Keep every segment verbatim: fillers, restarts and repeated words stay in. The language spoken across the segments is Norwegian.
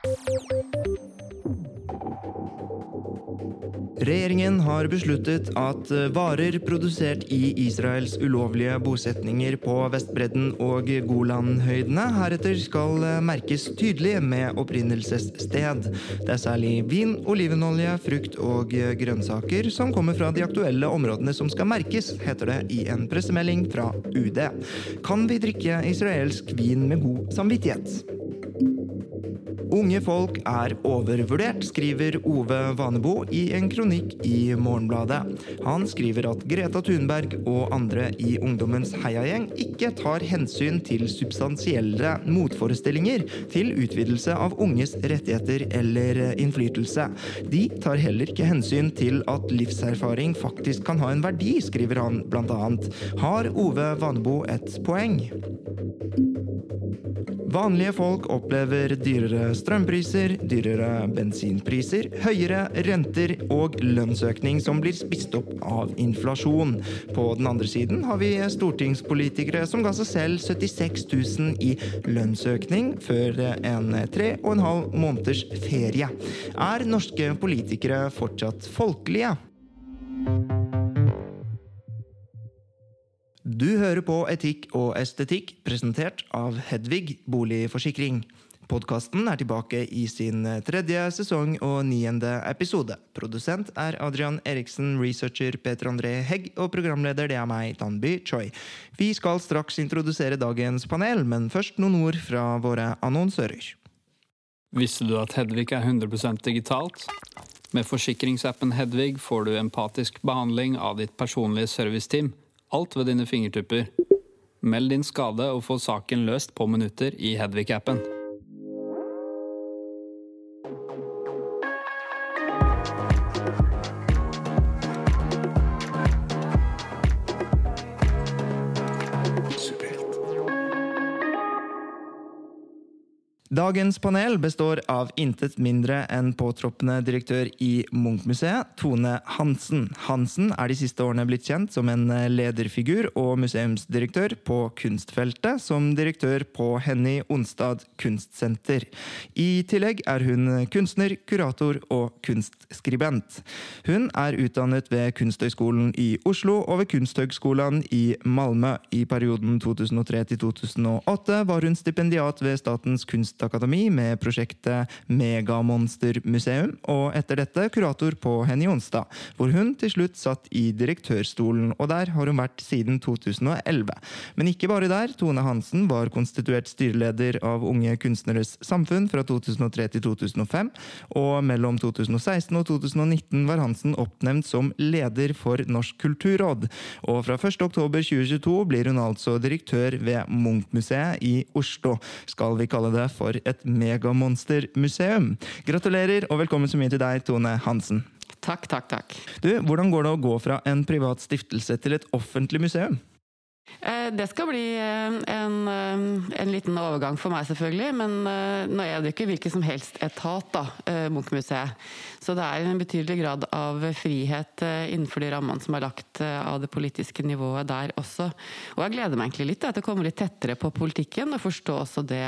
Regjeringen har besluttet at varer produsert i Israels ulovlige bosetninger på Vestbredden og Golanhøydene heretter skal merkes tydelig med opprinnelsessted. Det er særlig vin, olivenolje, frukt og grønnsaker som kommer fra de aktuelle områdene som skal merkes, heter det i en pressemelding fra U D. Kan vi drikke israelsk vin med god samvittighet? Unge folk er overvurdert, skriver Ove Vanebo i en kronikk i Morgenbladet. Han skriver at Greta Thunberg og andre i ungdommens heiagjeng ikke tar hensyn til substansielle motforestillinger til utvidelse av unges rettigheter eller innflytelse. De tar heller ikke hensyn til at livserfaring faktisk kan ha en verdi, skriver han blant annet. Har Ove Vanebo et poeng? Vanlige folk opplever dyrere strømpriser, dyrere bensinpriser, høyere renter og lønnsøkning som blir spist opp av inflasjon. På den andre siden har vi stortingspolitikere som ga seg selv syttiseks tusen i lønnsøkning før en tre og en halv måneders ferie. Er norske politikere fortsatt folkelige? Du hører på Etikk og estetikk, presentert av Hedvig Boligforsikring. Podcasten er tilbake i sin tredje sesong og niende episode. Produsent er Adrian Eriksen, researcher Peter André Hegg, og programleder det er meg, Tanby Choi. Vi skal straks introdusere dagens panel, men først noen ord fra våre annonsører. Visste du at Hedvig er hundre prosent digitalt? Med forsikringsappen Hedvig får du empatisk behandling av ditt personlige serviceteam. Alt ved dine fingertupper. Meld din skade og få saken løst på minutter i Hedvig-appen. Dagens panel består av intet mindre enn påtroppende direktør i Munch-museet, Tone Hansen. Hansen er de siste årene blitt kjent som en lederfigur og museumsdirektør på kunstfeltet, som direktør på Henny Onsdag Kunstsenter. I tillegg er hun kunstner, kurator og kunstskribent. Hun er utdannet ved Kunsthøgskolen i Oslo og ved Kunsthøgskolen i Malmö. I perioden to tusen og tre til to tusen og åtte var hun stipendiat ved Statens Kunstakademi med prosjektet Megamonster-museum, og etter dette kurator på Henny Onsdag, hvor hun til slutt satt i direktørstolen, og der har hun vært siden to tusen og elleve. Men ikke bare der, Tone Hansen var konstituert styreleder av Unge Kunstneres Samfunn fra to tusen og tre til to tusen og fem, og mellom to tusen og seksten og to tusen og nitten var Hansen oppnevnt som leder for Norsk Kulturråd, og fra første oktober tjue tjueto blir hun altså direktør ved Munch-museet i Oslo. Skal vi kalle det for et megamonstermuseum. Gratulerer og velkommen så mye til deg, Tone Hansen. Takk, takk, takk. Du, hvordan går det å gå fra en privat stiftelse til et offentlig museum? Det skal bli en, en liten overgang for meg selvfølgelig, men nå er det ikke hvilken som helst etat da, Munch-museet. Så det er en betydelig grad av frihet innenfor de rammene som er lagt av det politiske nivået der også. Og jeg gleder meg egentlig litt til å komme litt tettere på politikken og forstå også det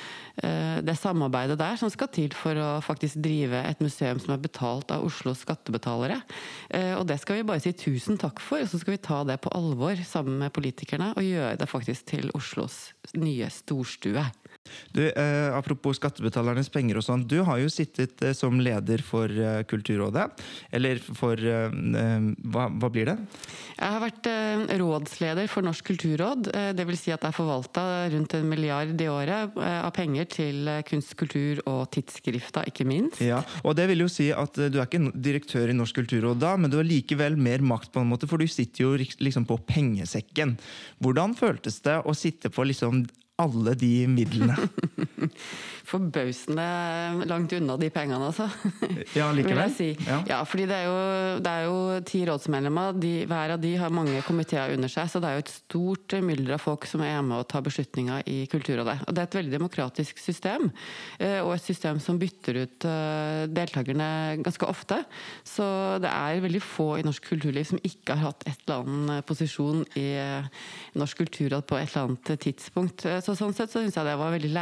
det samarbeidet der som skal til for å faktisk drive et museum som er betalt av Oslos skattebetalere. Og det skal vi bare si tusen takk for, og så skal vi ta det på alvor sammen med politikerne og gjøre det faktisk til Oslos nye storstue. Du, eh, apropos skattebetalernes penger og sånn, du har jo sittet eh, som leder for eh, Kulturrådet, eller for, eh, hva, hva blir det? Jeg har vært eh, rådsleder for Norsk Kulturråd, eh, det vil si at jeg forvaltet rundt en milliard i året eh, av penger til eh, kunst, kultur og tidsskrifter, ikke minst. Ja, og det vil jo si at eh, du er ikke direktør i Norsk Kulturråd da, men du har likevel mer makt på en måte, for du sitter jo liksom på pengesekken. Hvordan føltes det å sitte på liksom alle de midlene? Forbausende langt unna de pengene, altså. Ja, likevel. Si. Ja. ja, fordi det er jo, det er jo ti rådsmedlemmer, de, hver av de har mange komiteer under seg, så det er jo et stort mylder av folk som er med og tar beslutninger i Kulturrådet. Og det er et veldig demokratisk system, og et system som bytter ut deltakerne ganske ofte. Så det er veldig få i norsk kulturliv som ikke har hatt et eller annet posisjon i norsk kulturråd på et eller annet tidspunkt. Så sånn sett så synes jeg det var veldig lærerikt å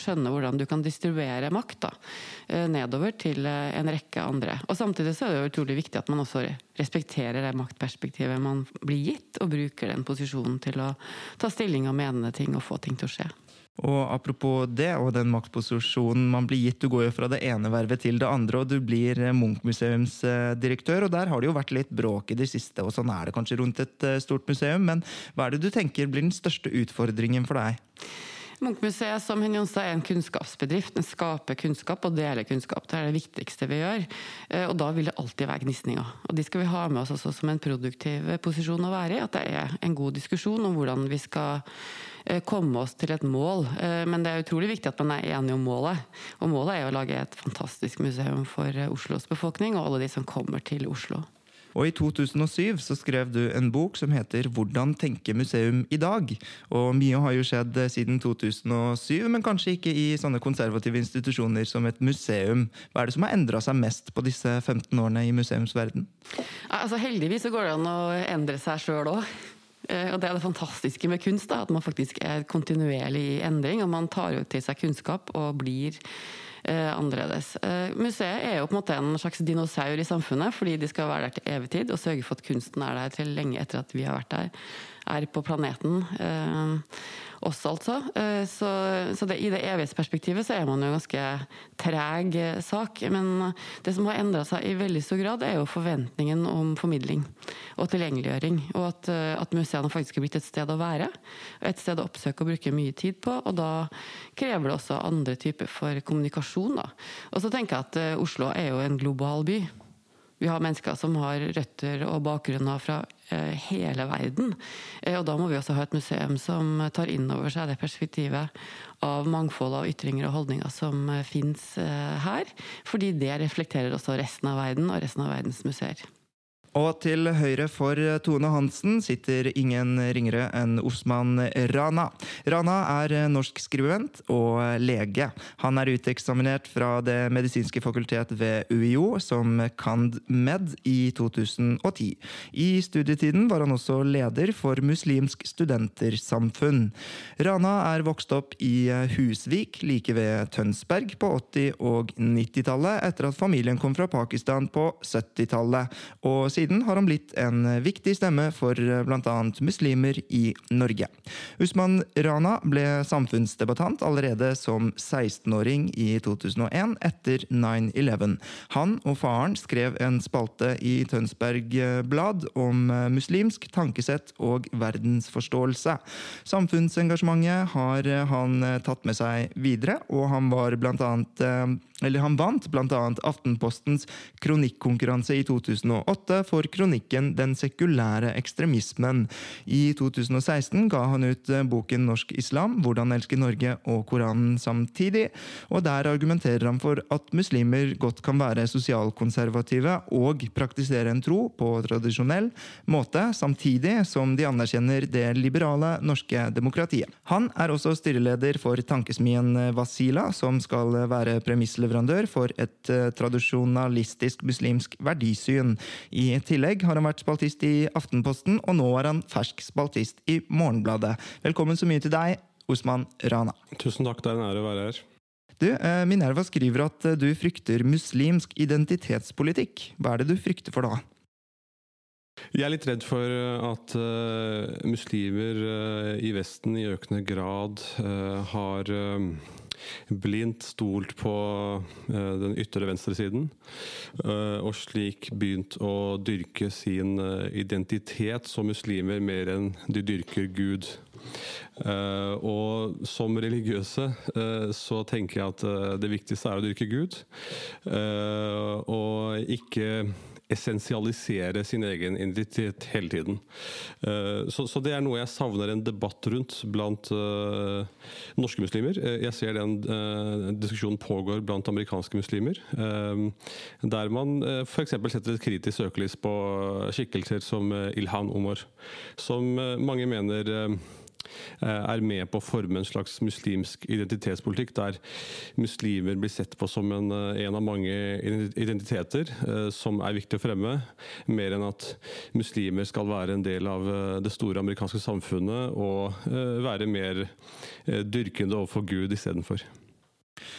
skjønne hvordan du kan distribuere makt da, nedover til en rekke andre. Og samtidig så er det jo utrolig viktig at man også respekterer det maktperspektivet man blir gitt, og bruker den posisjonen til å ta stilling og mene ting og få ting til å skje. Og apropos det, og den maktposisjonen man blir gitt, du går jo fra det ene vervet til det andre, og du blir Munch-museumsdirektør, og der har det jo vært litt bråk i det siste, og sånn er det kanskje rundt et stort museum, men hva er det du tenker blir den største utfordringen for deg? Munch-museet som Henny Jonstad er en kunnskapsbedrift. Den skaper kunnskap og deler kunnskap. Det er det viktigste vi gjør. Og da vil det alltid være gnisninger. Og de skal vi ha med oss også som en produktiv posisjon å være i. At det er en god diskusjon om hvordan vi skal komme oss til et mål. Men det er utrolig viktig at man er enige om målet. Og målet er å lage et fantastisk museum for Oslos befolkning og alle de som kommer til Oslo. Og i to tusen og syv så skrev du en bok som heter «Hvordan tenke museum i dag». Og mye har jo skjedd siden to tusen og syv, men kanskje ikke i sånne konservative institusjoner som et museum. Hva er det som har endret seg mest på disse femten årene i museumsverden? Altså heldigvis så går det an å endre seg selv også. Og det er det fantastiske med kunst, da, at man faktisk er kontinuerlig i endring, og man tar jo til seg kunnskap og blir Eh, annerledes. Eh, museet er jo på en måte en slags dinosaur i samfunnet, fordi de skal være der til evig tid, og sørge for at kunsten er der til lenge etter at vi har vært der, er på planeten eh, også altså. Eh, så så det, i det evighetsperspektivet så er man jo en ganske treg sak, men det som har endret seg i veldig stor grad er jo forventningen om formidling og tilgjengeliggjøring, og at, at museene faktisk er blitt et sted å være, et sted å oppsøke og bruke mye tid på, og da krever det også andre typer for kommunikasjon. Da. Og så tenker jeg at Oslo er jo en global by. Vi har mennesker som har røtter og bakgrunner fra eh, hele verden. Eh, og da må vi også ha et museum som tar inn over seg det perspektivet av mangfold av ytringer og holdninger som eh, finnes eh, her. Fordi det reflekterer også resten av verden og resten av verdens museer. Og til høyre for Tone Hansen sitter ingen ringere enn Osman Rana. Rana er norsk skribent og lege. Han er uteksaminert fra det medisinske fakultet ved U I O som Cand.Med i to tusen og ti. I studietiden var han også leder for Muslimsk studentersamfunn. Rana er vokst opp i Husvik, like ved Tønsberg på åtti- og nittitallet, etter at familien kom fra Pakistan på syttitallet. Og siden har han blitt en viktig stemme for blant annet muslimer i Norge. Usman Rana ble samfunnsdebattant allerede som sekstenåring i to tusen og en etter nine eleven. Han og faren skrev en spalte i Tønsberg Blad om muslimsk tankesett og verdensforståelse. Samfunnsengasjementet har han tatt med seg videre, og han var blant annet eller han vant blant annet Aftenpostens kronikkonkurranse i to tusen og åtte for kronikken «Den sekulære ekstremismen». I to tusen og seksten ga han ut boken «Norsk Islam, hvordan elske Norge og Koranen samtidig», og der argumenterer han for at muslimer godt kan være sosialkonservative og praktisere en tro på tradisjonell måte, samtidig som de anerkjenner det liberale norske demokratiet. Han er også styreleder for tankesmien Wasila, som skal være premissleverandør for et uh, tradisjonalistisk muslimsk verdisyn. I tillegg har han vært spaltist i Aftenposten, og nå er han fersk spaltist i Morgenbladet. Velkommen så mye til deg, Osman Rana. Tusen takk, det er en ære å være her. Du, uh, Minerva skriver at uh, du frykter muslimsk identitetspolitikk. Hva er det du frykter for da? Jeg er litt redd for at uh, muslimer uh, i Vesten i økende grad uh, har uh, blindt stolt på uh, den ytre venstre siden, uh, og slik begynt å dyrke sin uh, identitet som muslimer mer enn de dyrker Gud. Uh, og som religiøse uh, så tenker jeg at uh, det viktigste er å dyrke Gud, uh, og ikke essensialisere sin egen identitet hele tiden. Så, så det er noe jeg savner en debatt rundt blant uh, norske muslimer. Jeg ser den uh, diskusjonen pågår blant amerikanske muslimer, uh, der man uh, for eksempel setter et kritisk søkelys på skikkelser som uh, Ilhan Omar, som uh, mange mener uh, er med på å forme en slags muslimsk identitetspolitikk, der muslimer blir sett på som en, en av mange identiteter eh, som er viktig å fremme, mer enn at muslimer skal være en del av det store amerikanske samfunnet og eh, være mer eh, dyrkende overfor Gud i stedet for.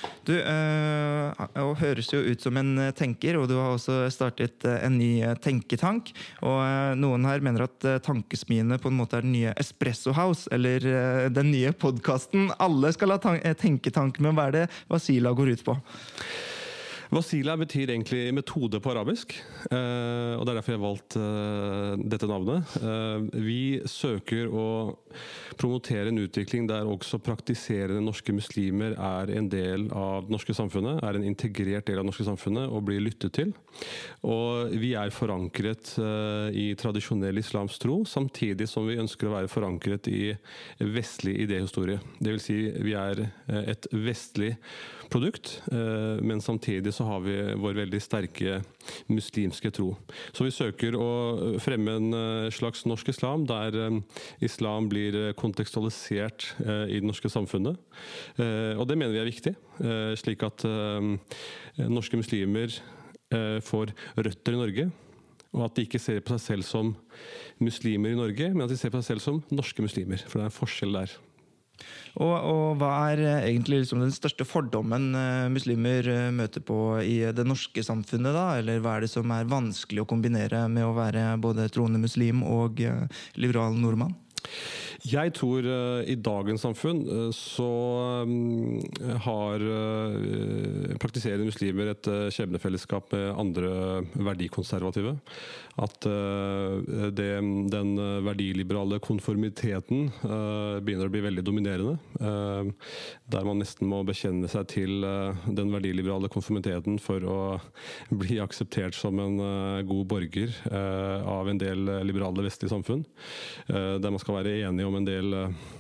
Du øh, og høres jo ut som en tenker, og du har også startet en ny tenketank. Og øh, noen her mener at tankesmiene på en måte er den nye Espresso House, eller øh, den nye podcasten. Alle skal ha tenketank, men hva er det Wasila går ut på? Wasila betyr egentlig metode på arabisk, og det er derfor jeg har valgt dette navnet. Vi søker å promotere en utvikling der også praktiserende norske muslimer er en del av det norske samfunnet, er en integrert del av det norske samfunnet og blir lyttet til. Og vi er forankret i tradisjonell islamsk tro, samtidig som vi ønsker å være forankret i vestlig idéhistorie. Det vil si, vi er et vestlig produkt, men samtidig så har vi vår veldig sterke muslimske tro. Så vi søker å fremme en slags norsk islam, der islam blir kontekstualisert i det norske samfunnet. Og det mener vi er viktig, slik at norske muslimer får røtter i Norge, og at de ikke ser på seg selv som muslimer i Norge, men at de ser på seg selv som norske muslimer, for det er en forskjell der. Og, og hva er egentlig liksom den største fordommen muslimer møter på i det norske samfunnet da? Eller hva er det som er vanskelig å kombinere med å være både troende muslim og liberal nordmann? Jeg tror uh, i dagens samfunn uh, så um, har uh, praktiserende muslimer et uh, skjebnefellesskap med andre verdikonservative. At uh, det, den verdiliberale konformiteten uh, begynner å bli veldig dominerende. Uh, der man nesten må bekjenne seg til uh, den verdiliberale konformiteten for å bli akseptert som en uh, god borger uh, av en del liberale vestlige samfunn. Uh, der man skal være enige om en del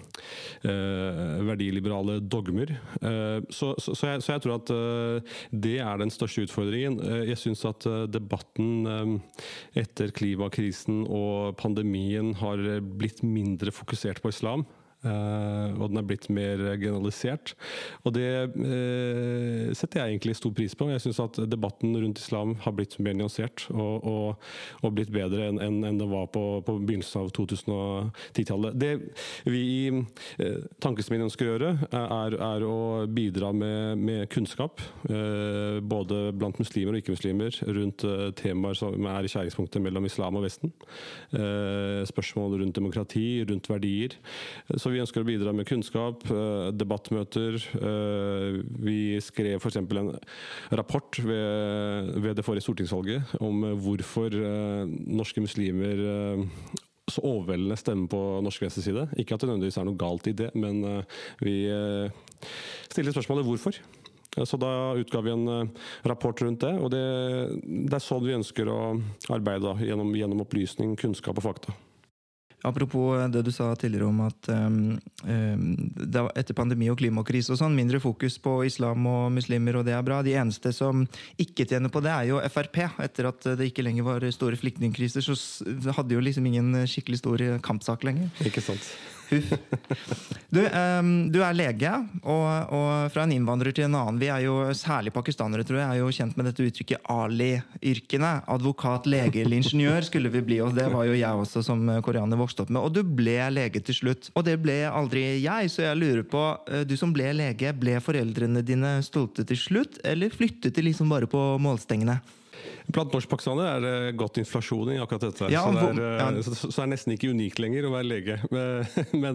eh, verdiliberale dogmer. Eh, så, så, så, jeg, så jeg tror at eh, det er den største utfordringen. Eh, jeg synes at eh, debatten eh, etter klimakrisen og pandemien har blitt mindre fokusert på islam. Uh, og den er blitt mer generalisert, og det uh, setter jeg egentlig stor pris på. Jeg synes at debatten rundt islam har blitt mer nyansert og, og, og blitt bedre enn en, en det var på, på begynnelsen av to tusen og ti-tallet. Det vi i uh, Tankesmien ønsker å gjøre er, er å bidra med, med kunnskap, uh, både blant muslimer og ikke-muslimer, rundt uh, temaer som er i skjæringspunktet mellom islam og Vesten. Uh, spørsmål rundt demokrati, rundt verdier. Så vi ønsker å bidra med kunnskap, debattmøter. Vi skrev for eksempel en rapport ved, ved det forrige stortingsvalget om hvorfor norske muslimer så overveldende stemmer på norsk venstreside. Ikke at det nødvendigvis er noe galt i det, men vi stiller spørsmålet hvorfor. Så da utgav vi en rapport rundt det, og det, det er sånn vi ønsker å arbeide gjennom, gjennom opplysning, kunnskap og fakta. Apropos det du sa tidligere om at um, um, etter pandemi og klimakris og sånn, mindre fokus på islam og muslimer, og det er bra. De eneste som ikke tjener på det er jo F R P. Etter at det ikke lenger var store flyktningkriser, så hadde jo liksom ingen skikkelig stor kampsak lenger. Ikke sant. Du, um, du er lege, og, og fra en innvandrer til en annen. Vi er jo særlig pakistanere, tror jeg, er jo kjent med dette uttrykket Ali-yrkene. Advokat, lege eller ingeniør skulle vi bli, og det var jo jeg også som koreaner vokste opp med. Og du ble lege til slutt, og det ble aldri jeg, så jeg lurer på, du som ble lege, ble foreldrene dine stolte til slutt, eller flyttet de liksom bare på målstengene? Blant norskpakistanere er det godt inflasjon i akkurat dette. Ja, så, det er, ja. så, så er det nesten ikke unikt lenger å være lege. Men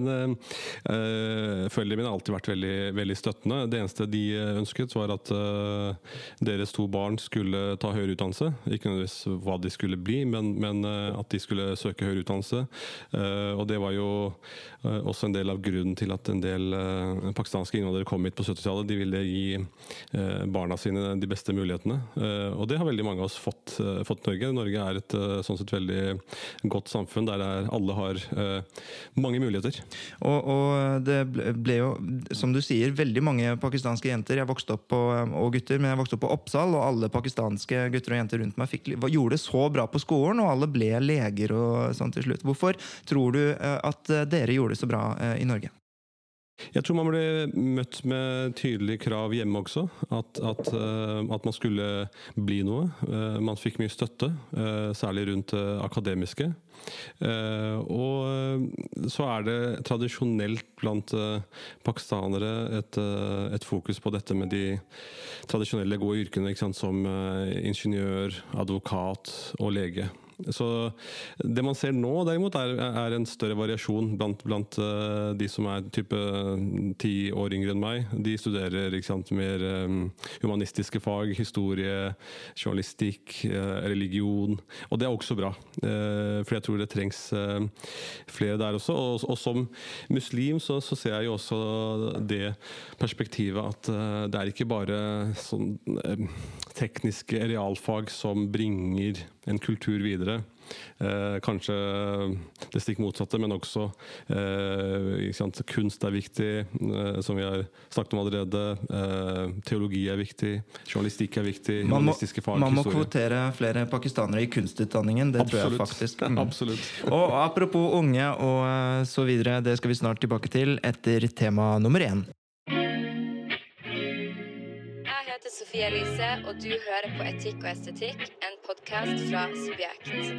øh, foreldrene mine har alltid vært veldig, veldig støttende. Det eneste de ønsket var at øh, deres to barn skulle ta høyere utdannelse. Ikke nødvendigvis hva de skulle bli, men, men at de skulle søke høyere utdannelse. Uh, og det var jo uh, også en del av grunnen til at en del uh, pakistanske innvandrere kom hit på syttitallet. De ville gi uh, barna sine de beste mulighetene. Uh, og det har veldig mange av oss fått, uh, fått Norge. Norge er et uh, sånn sett veldig godt samfunn der er, alle har uh, mange muligheter. Og, og det ble jo, som du sier, veldig mange pakistanske jenter. Jeg vokste opp på, og gutter, men jeg vokste opp på Oppsal, og alle pakistanske gutter og jenter rundt meg fikk, gjorde det så bra på skolen, og alle ble leger og sånn til slutt. Hvorfor tror du uh, at dere gjorde det så bra uh, i Norge? Jeg tror man ble møtt med tydelige krav hjemme også, at, at, at man skulle bli noe. Man fikk mye støtte, særlig rundt det akademiske. Og så er det tradisjonelt blant pakistanere et, et fokus på dette med de tradisjonelle gode yrkene, ikke sant, som ingeniør, advokat og lege. Så det man ser nå derimot er, er en større variasjon blant, blant uh, de som er type ti år yngre enn meg. De studerer ikke sant, mer um, humanistiske fag, historie, journalistikk, uh, religion. Og det er også bra, uh, for jeg tror det trengs uh, flere der også. Og, og som muslim så, så ser jeg jo også det perspektivet at uh, det er ikke bare sånn uh, tekniske realfag som bringer en kultur videre. Eh, kanskje det stikk motsatte, men også eh, ikke sant, kunst er viktig, eh, som vi har snakket om allerede. Eh, teologi er viktig, journalistikk er viktig, man må, humanistiske fag, man må historie. Kvotere flere pakistanere i kunstutdanningen, det Absolutt. Tror jeg faktisk. Mm. Absolutt. Og apropos unge og så videre, det skal vi snart tilbake til etter tema nummer én. Jeg heter Sofie Elise, og du hører på Etikk og estetikk, en podcast fra Subjekt.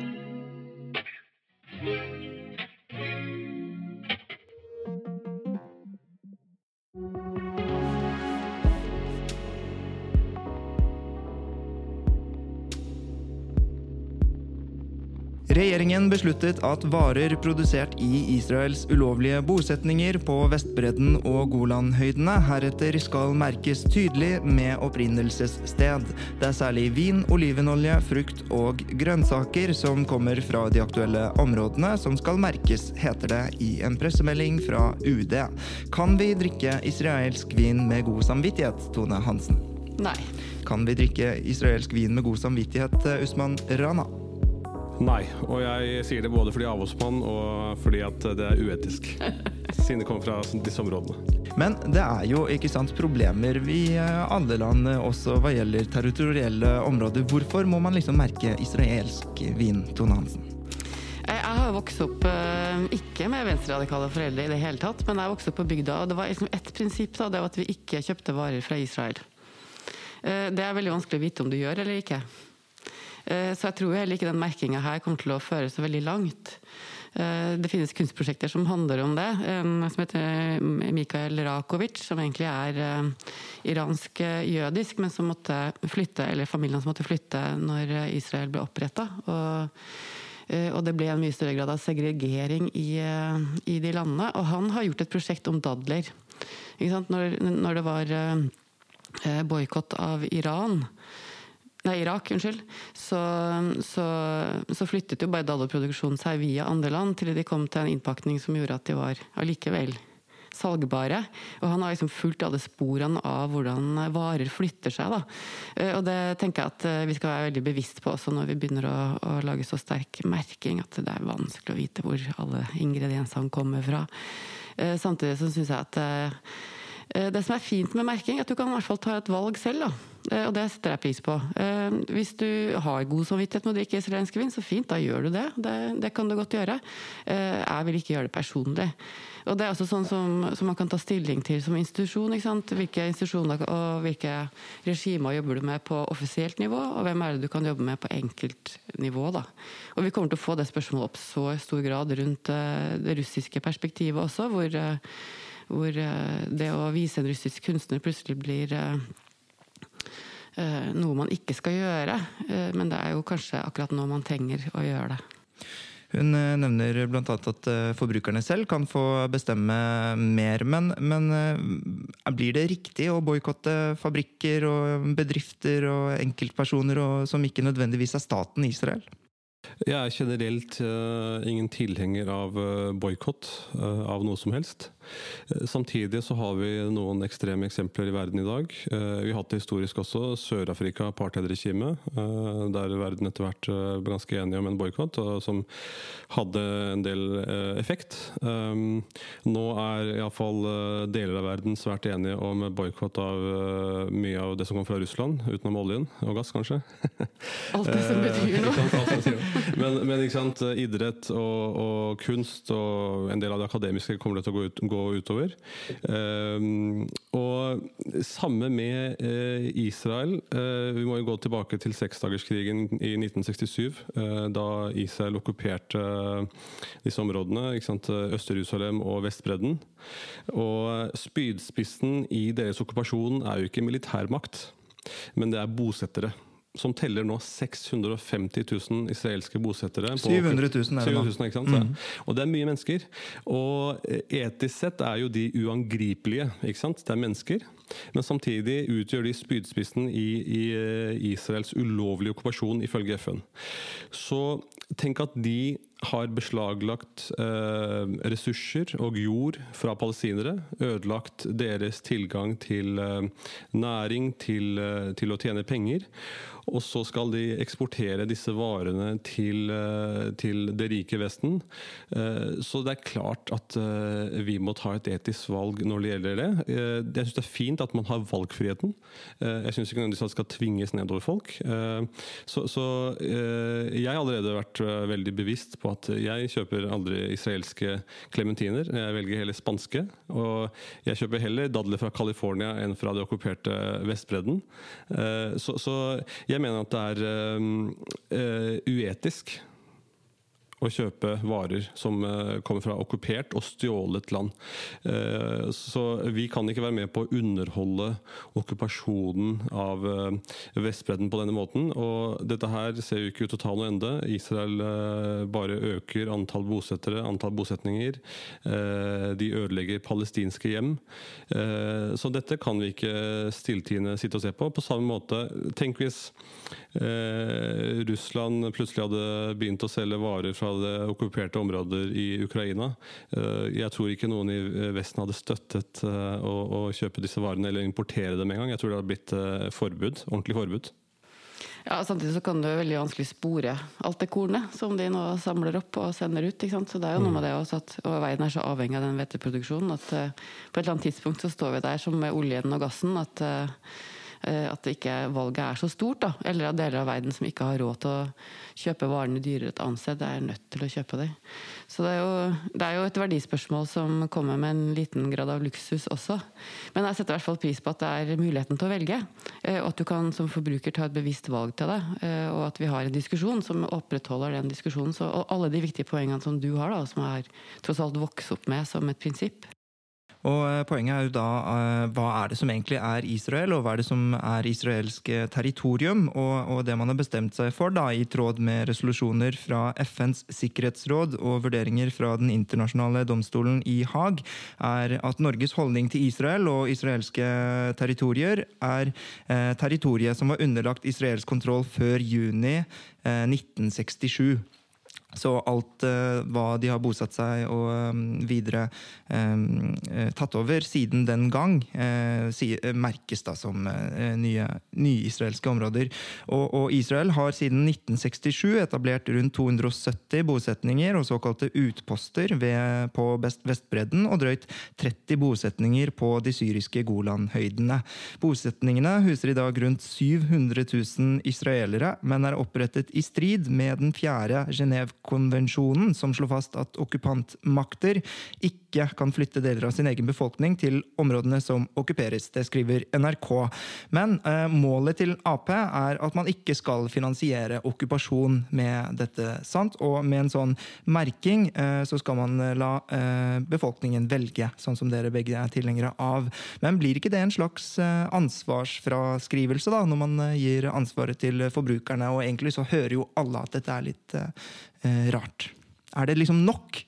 Regjeringen besluttet at varer produsert i Israels ulovlige bosetninger på Vestbredden og Golanhøydene heretter skal merkes tydelig med opprinnelsessted. Det er særlig vin, olivenolje, frukt og grønnsaker som kommer fra de aktuelle områdene som skal merkes, heter det i en pressemelding fra U D. Kan vi drikke israelsk vin med god samvittighet, Tone Hansen? Nei. Kan vi drikke israelsk vin med god samvittighet, Usman Rana? Nei, og jeg sier det både fordi jeg er avholdsmann og fordi at det er uetisk, siden det kommer fra disse områdene. Men det er jo ikke sant problemer i alle land, også hva gjelder territorielle områder. Hvorfor må man liksom merke israelsk vin, Tone Hansen? Jeg har vokst opp ikke med venstreradikale foreldre i det hele tatt, men jeg vokste opp på bygda, og det var liksom et prinsipp da, det var at vi ikke kjøpte varer fra Israel. Det er veldig vanskelig å vite om du gjør eller ikke. Så jeg tror heller ikke den merkingen her kommer til å føre så veldig langt. Det finnes kunstprosjekter som handler om det, som heter Mikael Rakovic, som egentlig er iransk-jødisk, men som måtte flytte, eller familien som måtte flytte når Israel ble opprettet. Og, og det ble en mye større grad av segregering i, i de landene. Og han har gjort et prosjekt om dadler. Ikke sant? Når, når det var boykott av Iran, Nei, Irak, unnskyld, så, så, så flyttet jo bare daddelproduksjonen seg via andre land til de kom til en innpakning som gjorde at de var allikevel salgbare. Og han har liksom fulgt alle sporene av hvordan varer flytter seg, da. Og det tenker jeg at vi skal være veldig bevisst på også når vi begynner å, å lage så sterk merking, at det er vanskelig å vite hvor alle ingrediensene kommer fra. Samtidig så synes jeg at det som er fint med merking, er at du kan i hvert fall ta et valg selv, da. Og det setter jeg pris på. Hvis du har god samvittighet med å drikke israelsk vin, så fint, da gjør du det. det. Det kan du godt gjøre. Jeg vil ikke gjøre det personlig. Og det er også sånn som, som man kan ta stilling til som institusjon, ikke sant? Hvilke institusjoner og hvilke regimer jobber du med på offisielt nivå, og hvem er det du kan jobbe med på enkelt nivå, da. Og vi kommer til å få det spørsmålet opp så i stor grad rundt det russiske perspektivet også, hvor hvor det å vise en russisk kunstner plutselig blir noe man ikke skal gjøre, men det er jo kanskje akkurat nå man trenger å gjøre det. Hun nevner blant annet at forbrukerne selv kan få bestemme mer, men, men blir det riktig å boykotte fabrikker og bedrifter og enkeltpersoner og, som ikke nødvendigvis er staten Israel? Jeg er generelt uh, ingen tilhenger av uh, boykott uh, av noe som helst. Uh, samtidig så har vi noen ekstreme eksempler i verden i dag. Uh, vi har hatt det historisk også, Sør-Afrika, apartheidregime, uh, der verden etter hvert uh, ble ganske enige om en boykott, uh, som hadde en del uh, effekt. Um, nå er i alle fall uh, deler av verden svært enige om boykott av uh, mye av det som kommer fra Russland, utenom oljen og gass kanskje. Alt det som betyr noe. Men, men ikke sant, idrett og, og kunst og en del av det akademiske kommer til å gå, ut, gå gå utover. Og samme med Israel. Vi må jo gå tilbake til seksdagerskrigen i nitten sekstisju, da Israel okkuperte disse områdene, ikke sant? Øst-Jerusalem og Vestbredden. Og spydspissen i deres okkupasjon er jo ikke militærmakt, men det er bosettere, som teller nå seks hundre og femti tusen israelske bosettere. syv hundre tusen er det nå. syv hundre tusen, ikke sant? Mm. Og det er mye mennesker. Og etisk sett er jo de uangripelige, ikke sant? Det er mennesker. Men samtidig utgjør de spydspissen i, i Israels ulovlige okkupasjon ifølge F N. Så tenk at de har beslaglagt eh, ressurser og jord fra palestinere, ødelagt deres tilgang til eh, næring, til, eh, til å tjene penger, og så skal de eksportere disse varene til, eh, til det rike Vesten. Eh, så det er klart at eh, vi må ta et etisk valg når det gjelder det. Eh, jeg synes det er fint at man har valgfriheten. Eh, jeg synes ikke nødvendigvis at det skal tvinges nedover folk. Eh, så så eh, jeg har allerede vært uh, veldig bevisst på at jeg kjøper aldri israelske klementiner. Jeg velger heller spanske, og jeg kjøper heller dadler fra California enn fra det okkuperte Vestbredden. Så, så jeg mener at det er uh, uetisk å kjøpe varer som kommer fra okkupert og stjålet land. Så vi kan ikke være med på å underholde okkupasjonen av Vestbredden på denne måten. Og dette her ser jo ikke ut til å ta noe ende. Israel bare øker antall bosettere, antall bosetninger. De ødelegger palestinske hjem. Så dette kan vi ikke stilltiende sitte og se på. På samme måte, tenk hvis Russland plutselig hadde begynt å selge varer fra det okkuperte områder i Ukraina. Jeg tror ikke noen i Vesten hadde støttet å, å kjøpe disse varene eller importere dem en gang. Jeg tror det hadde blitt forbud, ordentlig forbud. Ja, samtidig så kan det jo veldig vanskelig spore alt det kornet som de nå samler opp og sender ut, ikke sant? Så det er jo noe med det også at og verden er så avhengig av den hveteproduksjonen at uh, på et eller annet tidspunkt så står vi der som med oljen og gassen at uh, at ikke valget er så stort da, eller av deler av verden som ikke har råd til å kjøpe varene dyrere et annet sted, det er nødt til å kjøpe dem. Så det er, jo, det er jo et verdispørsmål som kommer med en liten grad av luksus også. Men jeg setter i hvert fall pris på at det er muligheten til å velge, og at du kan som forbruker ta et bevisst valg til det, og at vi har en diskusjon som opprettholder den diskusjonen, så, og alle de viktige poengene som du har da, som er tross alt vokst opp med som et prinsipp. Og poenget er jo da, hva er det som egentlig er Israel, og hva er det som er israelsk territorium, og, og det man har bestemt seg for da, i tråd med resolusjoner fra F N's sikkerhetsråd og vurderinger fra den internasjonale domstolen i Haag, er at Norges holdning til Israel og israelske territorier er eh, territoriet som var underlagt israelsk kontroll før juni eh, nitten sekstisju. Så alt uh, hva de har bosatt seg og um, videre um, uh, tatt over siden den gang, uh, si, uh, merkes da som uh, nye, nye israelske områder. Og, og Israel har siden nitten sekstisju etablert rundt to hundre og sytti bosetninger og såkalte utposter ved, på Vest- Vestbredden, og drøyt tretti bosetninger på de syriske Golanhøydene. Bosetningene huser i dag rundt syv hundre tusen israelere, men er opprettet i strid med den fjerde Genève konvensjonen som slår fast at okkupantmakter ikke kan flytte deler av sin egen befolkning til områdene som okkuperes. Det skriver N R K. Men eh, målet til A P er at man ikke skal finansiere okkupasjon med dette, sant? Og med en sånn merking eh, så skal man la eh, befolkningen velge, sånn som dere begge er tilhengere av. Men blir ikke det en slags eh, ansvarsfraskrivelse da, når man eh, gir ansvaret til forbrukerne, og egentlig så hører jo alle at dette er litt eh, rart. Er det liksom nok?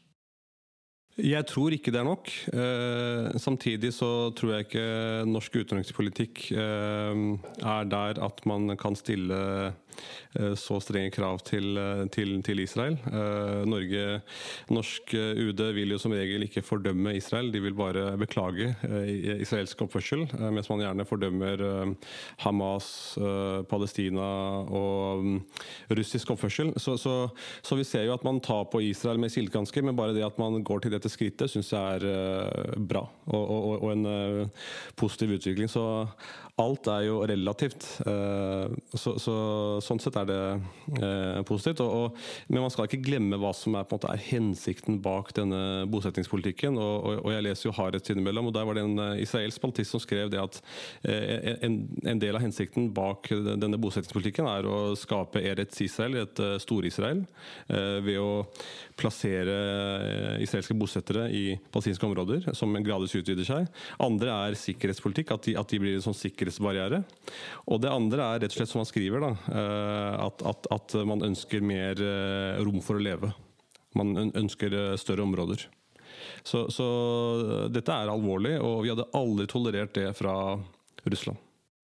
Jeg tror ikke det er nok. Eh, samtidig så tror jeg ikke norsk utenrikspolitikk eh, er der at man kan stille eh, så strenge krav til, til, til Israel. Eh, Norge, norsk U D vil jo som regel ikke fordømme Israel, de vil bare beklage eh, israelsk oppførsel, eh, mens man gjerne fordømmer eh, Hamas, eh, Palestina og um, russisk oppførsel. Så, så, så vi ser jo at man tar på Israel med silkehansker, men bare det at man går til dette skrittet synes jeg er uh, bra og, og, og en uh, positiv utvikling. Så alt er jo relativt. Uh, så, så, så sånn sett er det eh, positivt. Og, og, men man skal ikke glemme hva som er, på en måte, er hensikten bak denne bosettingspolitikken. Og, og, og jeg leser jo Haaretz innimellom, og der var det en israelsk spaltist som skrev det at eh, en, en del av hensikten bak denne bosettingspolitikken er å skape Eretz Israel, et uh, stor-Israel, eh, ved å plassere israelske bosettere i palestinske områder, som gradvis utvider seg. Andre er sikkerhetspolitikk, at de, at de blir en sånn sikkerhetsbarriere. Og det andre er rett og slett, som han skriver, da, at, at, at man ønsker mer rom for å leve. Man ønsker større områder. Så, så dette er alvorlig, og vi hadde aldri tolerert det fra Russland.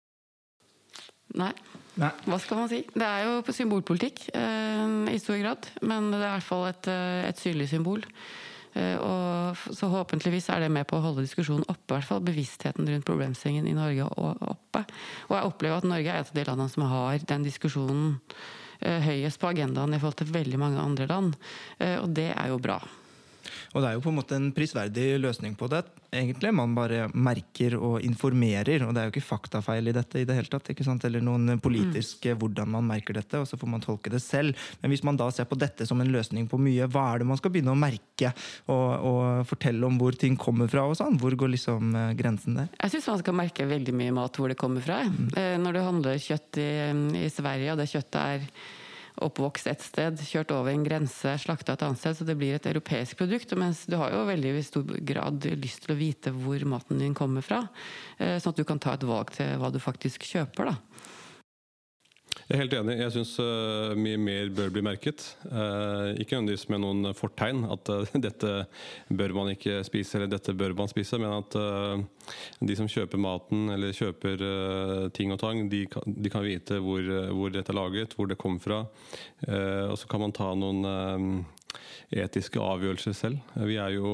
Nei. Nei. Hva skal man si? Det er jo symbolpolitikk eh, i stor grad, men det er i hvert fall et, et synlig symbol. Eh, og så håpentligvis er det med på å holde diskusjonen oppe, i hvert fall bevisstheten rundt problemstillingen i Norge oppe. Og jeg opplever at Norge er et av de landene som har den diskusjonen eh, høyest på agendaen i forhold til veldig mange andre land, eh, og det er jo bra. Og det er jo på en måte en prisverdig løsning på det. Egentlig man bare merker og informerer, og det er jo ikke faktafeil i dette i det hele tatt, ikke sant? Eller noen politiske mm. hvordan man merker dette, og så får man tolke det selv. Men hvis man da ser på dette som en løsning på mye, hva er det man skal begynne å merke og, og fortelle om hvor ting kommer fra og sånn? Hvor går liksom grensen der? Jeg synes man skal merke veldig mye mat hvor det kommer fra. Mm. Når du handler kjøtt i, i Sverige, og det kjøttet er oppvokst et sted, kjørt over en grense, slaktet et annet sted, så det blir et europeisk produkt, mens du har jo veldig i stor grad lyst til å vite hvor maten din kommer fra, sånn at du kan ta et valg til hva du faktisk kjøper, da. Jeg er helt enig. Jeg synes uh, mye mer bør bli merket. Uh, ikke nødvendigvis med noen fortegn at uh, dette bør man ikke spise, eller dette bør man spise, men at uh, de som kjøper maten, eller kjøper uh, ting og tang, de kan, de kan vite hvor, hvor dette er laget, hvor det kommer fra. Uh, og så kan man ta noen uh, etiske avgjørelser selv. Vi er jo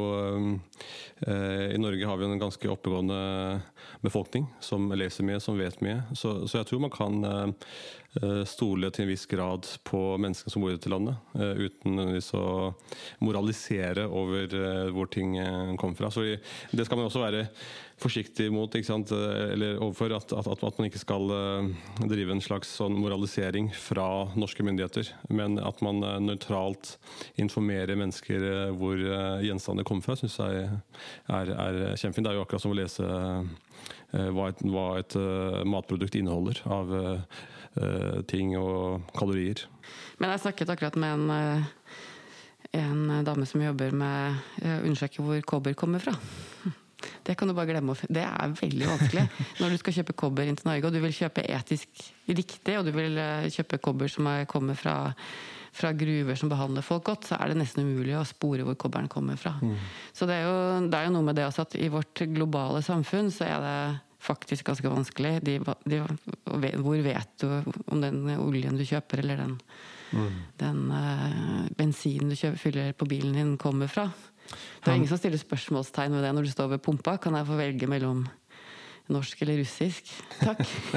uh, i Norge har vi en ganske oppegående befolkning som leser mye, som vet mye. Så, så jeg tror man kan uh, stole til en viss grad på menneskene som bor i dette landet, uh, uten å moralisere over uh, hvor ting uh, kommer fra. Så det skal man også være forsiktig mot, ikke sant? Eller overfor at, at, at man ikke skal uh, drive en slags sånn moralisering fra norske myndigheter, men at man uh, nøytralt informerer mennesker uh, hvor uh, gjenstandene kommer fra, synes jeg er, er kjempefint. Det er jo akkurat som å lese uh, hva et, hva et uh, matprodukt inneholder av uh, uh, ting og kalorier. Men jeg snakket akkurat med en, uh, en dame som jobber med å uh, undersøke hvor kobber kommer fra. Det kan du bare glemme. Det er veldig vanskelig. Når du skal kjøpe kobber inn til Norge, og du vil kjøpe etisk riktig, og du vil kjøpe kobber som kommer fra, fra gruver som behandler folk godt, så er det nesten umulig å spore hvor kobberen kommer fra. Mm. Så det er, jo, det er jo noe med det også at i vårt globale samfunn så er det faktisk ganske vanskelig. De, de, hvor vet du om den oljen du kjøper, eller den, mm. den uh, bensinen du kjøper, fyller på bilen din kommer fra? Det er ingen som stiller spørsmålstegn ved det når du står ved pumpa. Kan jeg få velge mellom norsk eller russisk? Takk.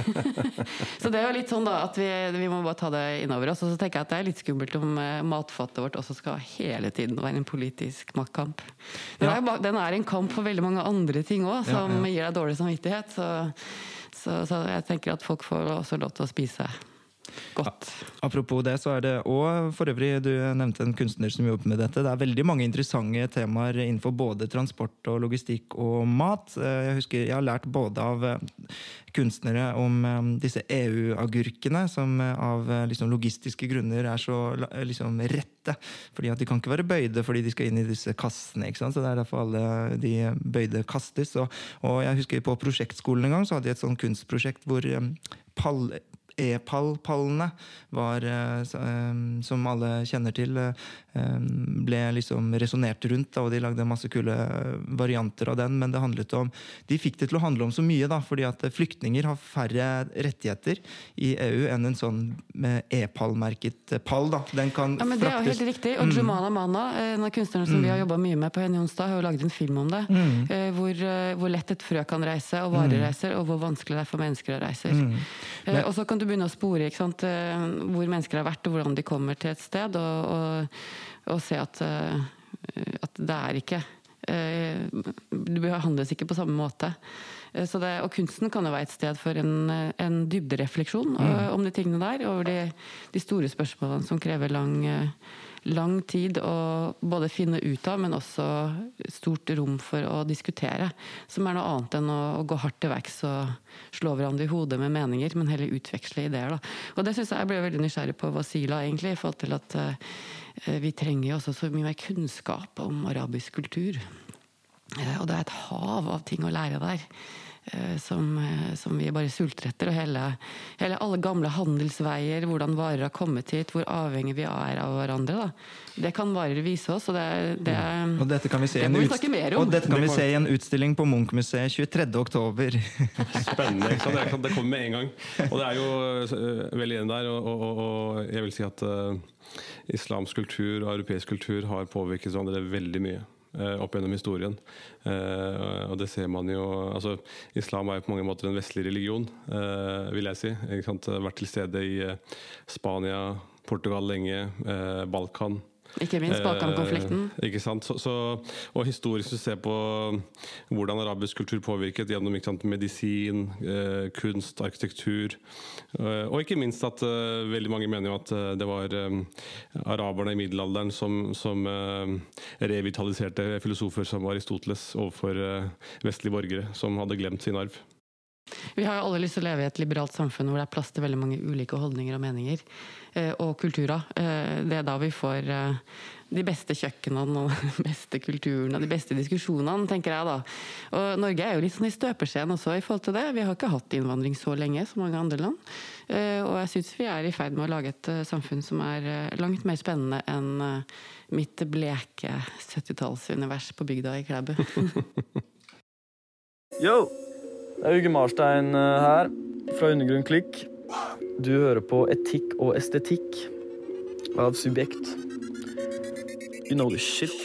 Så det er jo litt sånn da, at vi, vi må bare ta det innover oss. Og så tenker jeg at det er litt skummelt om matfattet vårt også skal hele tiden være en politisk maktkamp. Den, ja. er, den er en kamp for veldig mange andre ting også, som ja, ja. gir deg dårlig samvittighet. Så, så, så jeg tenker at folk får også lov til å spise godt. Apropos det, så er det og for øvrig, du nevnte en kunstner som jobber med dette. Det er veldig mange interessante temaer innenfor både transport og logistikk og mat. Jeg husker jeg har lært både av kunstnere om disse E U-agurkene som av liksom, logistiske grunner er så liksom, rette, fordi at de kan ikke være bøyde fordi de skal inn i disse kassene, ikke sant? Så det er derfor alle de bøyde kastes. Og, og jeg husker på prosjektskolen en gang så hadde jeg et sånn kunstprosjekt hvor pall E-pall-pallene var, som alle kjenner til, ble liksom resonert rundt, og de lagde masse kule varianter av den, men det handlet om, de fikk det til å handle om så mye da, fordi at flyktninger har færre rettigheter i E U enn en sånn E-pall-merket pall da. Den kan ja, men det er jo helt riktig, og Jumana Mana, en av kunstnerne som mm. vi har jobbet mye med på Henny Onsdag, har jo laget en film om det, mm. hvor, hvor lett et frø kan reise, og varer reiser, og hvor vanskelig det er for mennesker å reise. Mm. Men, og så kan du begynne å spore, ikke sant, hvor mennesker har vært og hvordan de kommer til et sted, og, og, og se at, at det er ikke, det behandles ikke på samme måte. Så det, og kunsten kan jo være et sted for en, en dybderefleksjon mm. om de tingene der, over de, de store spørsmålene som krever lang, lang tid å både finne ut av, men også stort rom for å diskutere, som er noe annet enn å, å gå hardt til verks og slå hverandre i hodet med meninger, men heller utveksle ideer. Da. Og det synes jeg jeg ble veldig nysgjerrig på Wasila, egentlig, i forhold til at uh, vi trenger jo også så mye mer kunnskap om arabisk kultur. Uh, og det er et hav av ting å lære der. Som, som vi bare sulter etter, og hele, hele alle gamle handelsveier, hvordan varer har kommet hit, hvor avhengig vi er av hverandre. Da. Det kan varer vise oss, og det, det, og dette kan vi se det må vi snakke mer om. Og dette kan vi se i en utstilling på Munch-museet tjuetredje oktober. Spennende, ikke sant? Det, det kommer med en gang. Og det er jo uh, veldig igjen der, og, og, og jeg vil si at uh, islamsk kultur og europeisk kultur har påvirket hverandre veldig mye opp gjennom historien. Uh, og det ser man jo, altså islam er jo på mange måter en vestlig religion, uh, vil jeg si. Jeg har vært til stede i uh, Spania, Portugal lenge, uh, Balkan. Ikke minst Balkan-konflikten. Eh, ikke sant? Så, så, og historisk så ser på hvordan arabisk kultur påvirket gjennom ikke sant, medisin, eh, kunst, arkitektur. Eh, og ikke minst at eh, veldig mange mener jo at eh, det var eh, araberne i middelalderen som, som eh, revitaliserte filosofer som Aristoteles overfor eh, vestlige borgere som hadde glemt sin arv. Vi har jo alle lyst til å leve i et liberalt samfunn hvor det er plass til veldig mange ulike holdninger og meninger, eh, og kulturer. Eh, det er da vi får eh, de beste kjøkkenene og den beste kulturen og de beste diskusjonene, tenker jeg da. Og Norge er jo litt sånn i støpeskjeen også i forhold til det. Vi har ikke hatt innvandring så lenge som mange andre land. Eh, og jeg synes vi er i ferd med å lage et uh, samfunn som er uh, langt mer spennende enn uh, mitt bleke syttitallsunivers på bygda i Klæbu. Yo! Det er Uge Marstein her, fra Undergrunn Klikk. Du hører på Etikk og estetikk av Subjekt. You know the shit.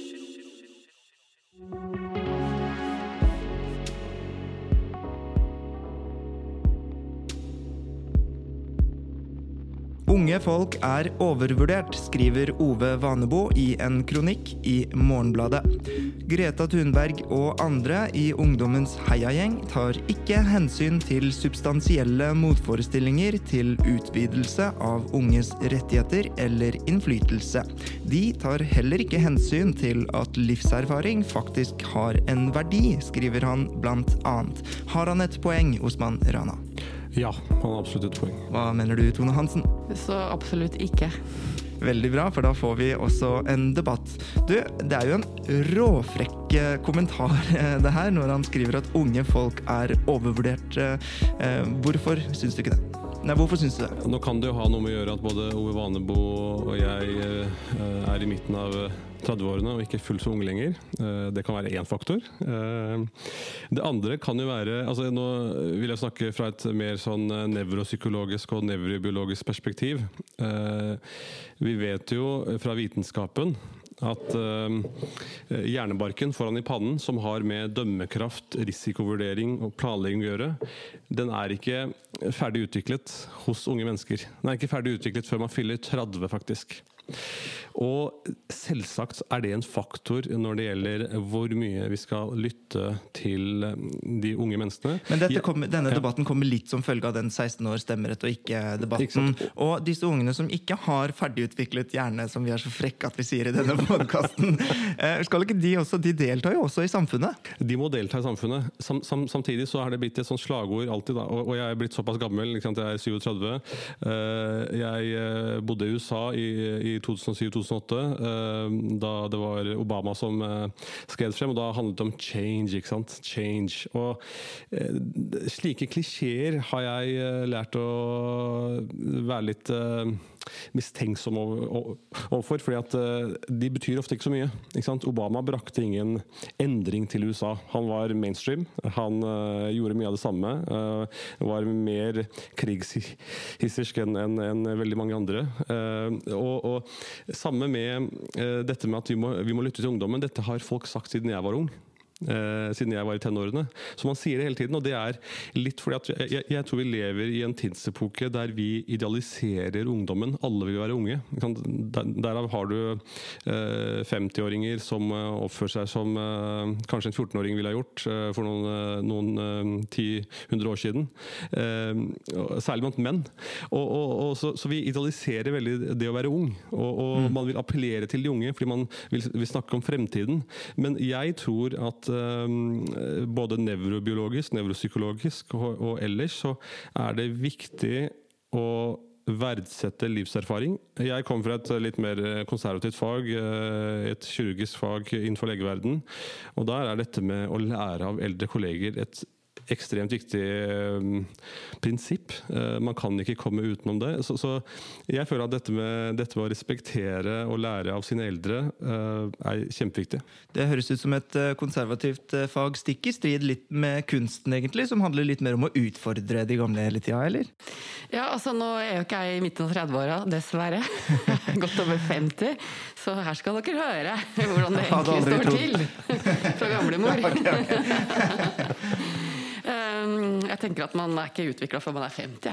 Unge folk er overvurdert, skriver Ove Vanebo i en kronikk i Morgenbladet. Greta Thunberg og andre i ungdommens heiagjeng tar ikke hensyn til substansielle motforestillinger til utvidelse av unges rettigheter eller innflytelse. De tar heller ikke hensyn til at livserfaring faktisk har en verdi, skriver han blant annet. Har han et poeng, Osman Rana? Ja, han har absolutt et poeng. Hva mener du, Tone Hansen? Så absolutt ikke. Veldig bra, for da får vi også en debatt. Du, det er jo en råfrekk kommentar det her, når han skriver at unge folk er overvurdert. Hvorfor syns du ikke det? Nei, hvorfor syns du det? Nå kan det jo ha noe med å gjøre at både Ove Vanebo og jeg er i midten av trettiårene og ikke fullt så unge lenger. Det kan være en faktor. Det andre kan jo være, altså nå vil jeg snakke fra et mer sånn nevropsykologisk og nevrobiologisk perspektiv. Vi vet jo fra vitenskapen at uh, hjernebarken foran i pannen, som har med dømmekraft, risikovurdering og planlegging å gjøre, den er ikke ferdig utviklet hos unge mennesker. Den er ikke ferdig utviklet før man fyller tretti, faktisk. Og selvsagt er det en faktor når det gjelder hvor mye vi skal lytte til de unge menneskene. Men dette kom, denne debatten kommer litt som følge av den seksten år stemmerett og ikke debatten. Ikke og disse ungene som ikke har ferdigutviklet hjerne, som vi er så frekke at vi sier i denne podcasten, skal ikke de også, de deltar jo også i samfunnet? De må delta i samfunnet. Sam, sam, samtidig så har det blitt et sånt slagord alltid, da. Og, og jeg er blitt såpass gammel, ikke sant? Jeg er syvogtredve. Jeg bodde i U S A i, i to tusen syv til to tusen åtte, da det var Obama som skrev frem, og da handlet det om change, ikke sant? Change. Og slike klisjeer har jeg lært å være litt mistenksom overfor, fordi at de betyr ofte ikke så mye. Ikke sant? Obama brakte ingen endring til U S A. Han var mainstream, han uh, gjorde mye av det samme, uh, var mer krigshissersk enn en, en veldig mange andre. Uh, og, og samme med uh, dette med at vi må, vi må lytte til ungdommen. Dette har folk sagt siden jeg var ung. eh, siden jeg var i tenårene. Så man sier det hele tiden, og det er litt fordi at jeg, jeg tror vi lever i en tidsepoke der vi idealiserer ungdommen. Alle vil være unge. Der, derav har du eh, femti-åringer som eh, oppfører seg som eh, kanskje en fjorten-åring ville ha gjort eh, for noen, eh, noen eh, ti hundre år siden. Eh, særlig blant menn. Og, og, og så, så vi idealiserer veldig det å være ung, og, og mm. man vil appellere til de unge fordi man vil, vil snakke om fremtiden. Men jeg tror at um, både nevrobiologisk, nevropsykologisk og, og ellers så er det viktig å verdsette livserfaring. Jeg kom fra et litt mer konservativt fag, et kirurgisk fag innenfor legeverden, og der er dette med å lære av eldre kolleger et ekstremt viktig um, prinsipp. Uh, man kan ikke komme utenom det. Så, så jeg føler at dette med, dette med å respektere og lære av sine eldre uh, er kjempeviktig. Det høres ut som et konservativt fag, stikk i strid litt med kunsten egentlig, som handler litt mer om å utfordre de gamle hele tida, eller? Ja, altså nå er jo ikke jeg i midten av trettiåra, dessverre. Godt over femti. Så her skal dere høre hvordan det egentlig står til fra gamlemor. Okay, okay. Jeg tenker at man er ikke utviklet før man er femti.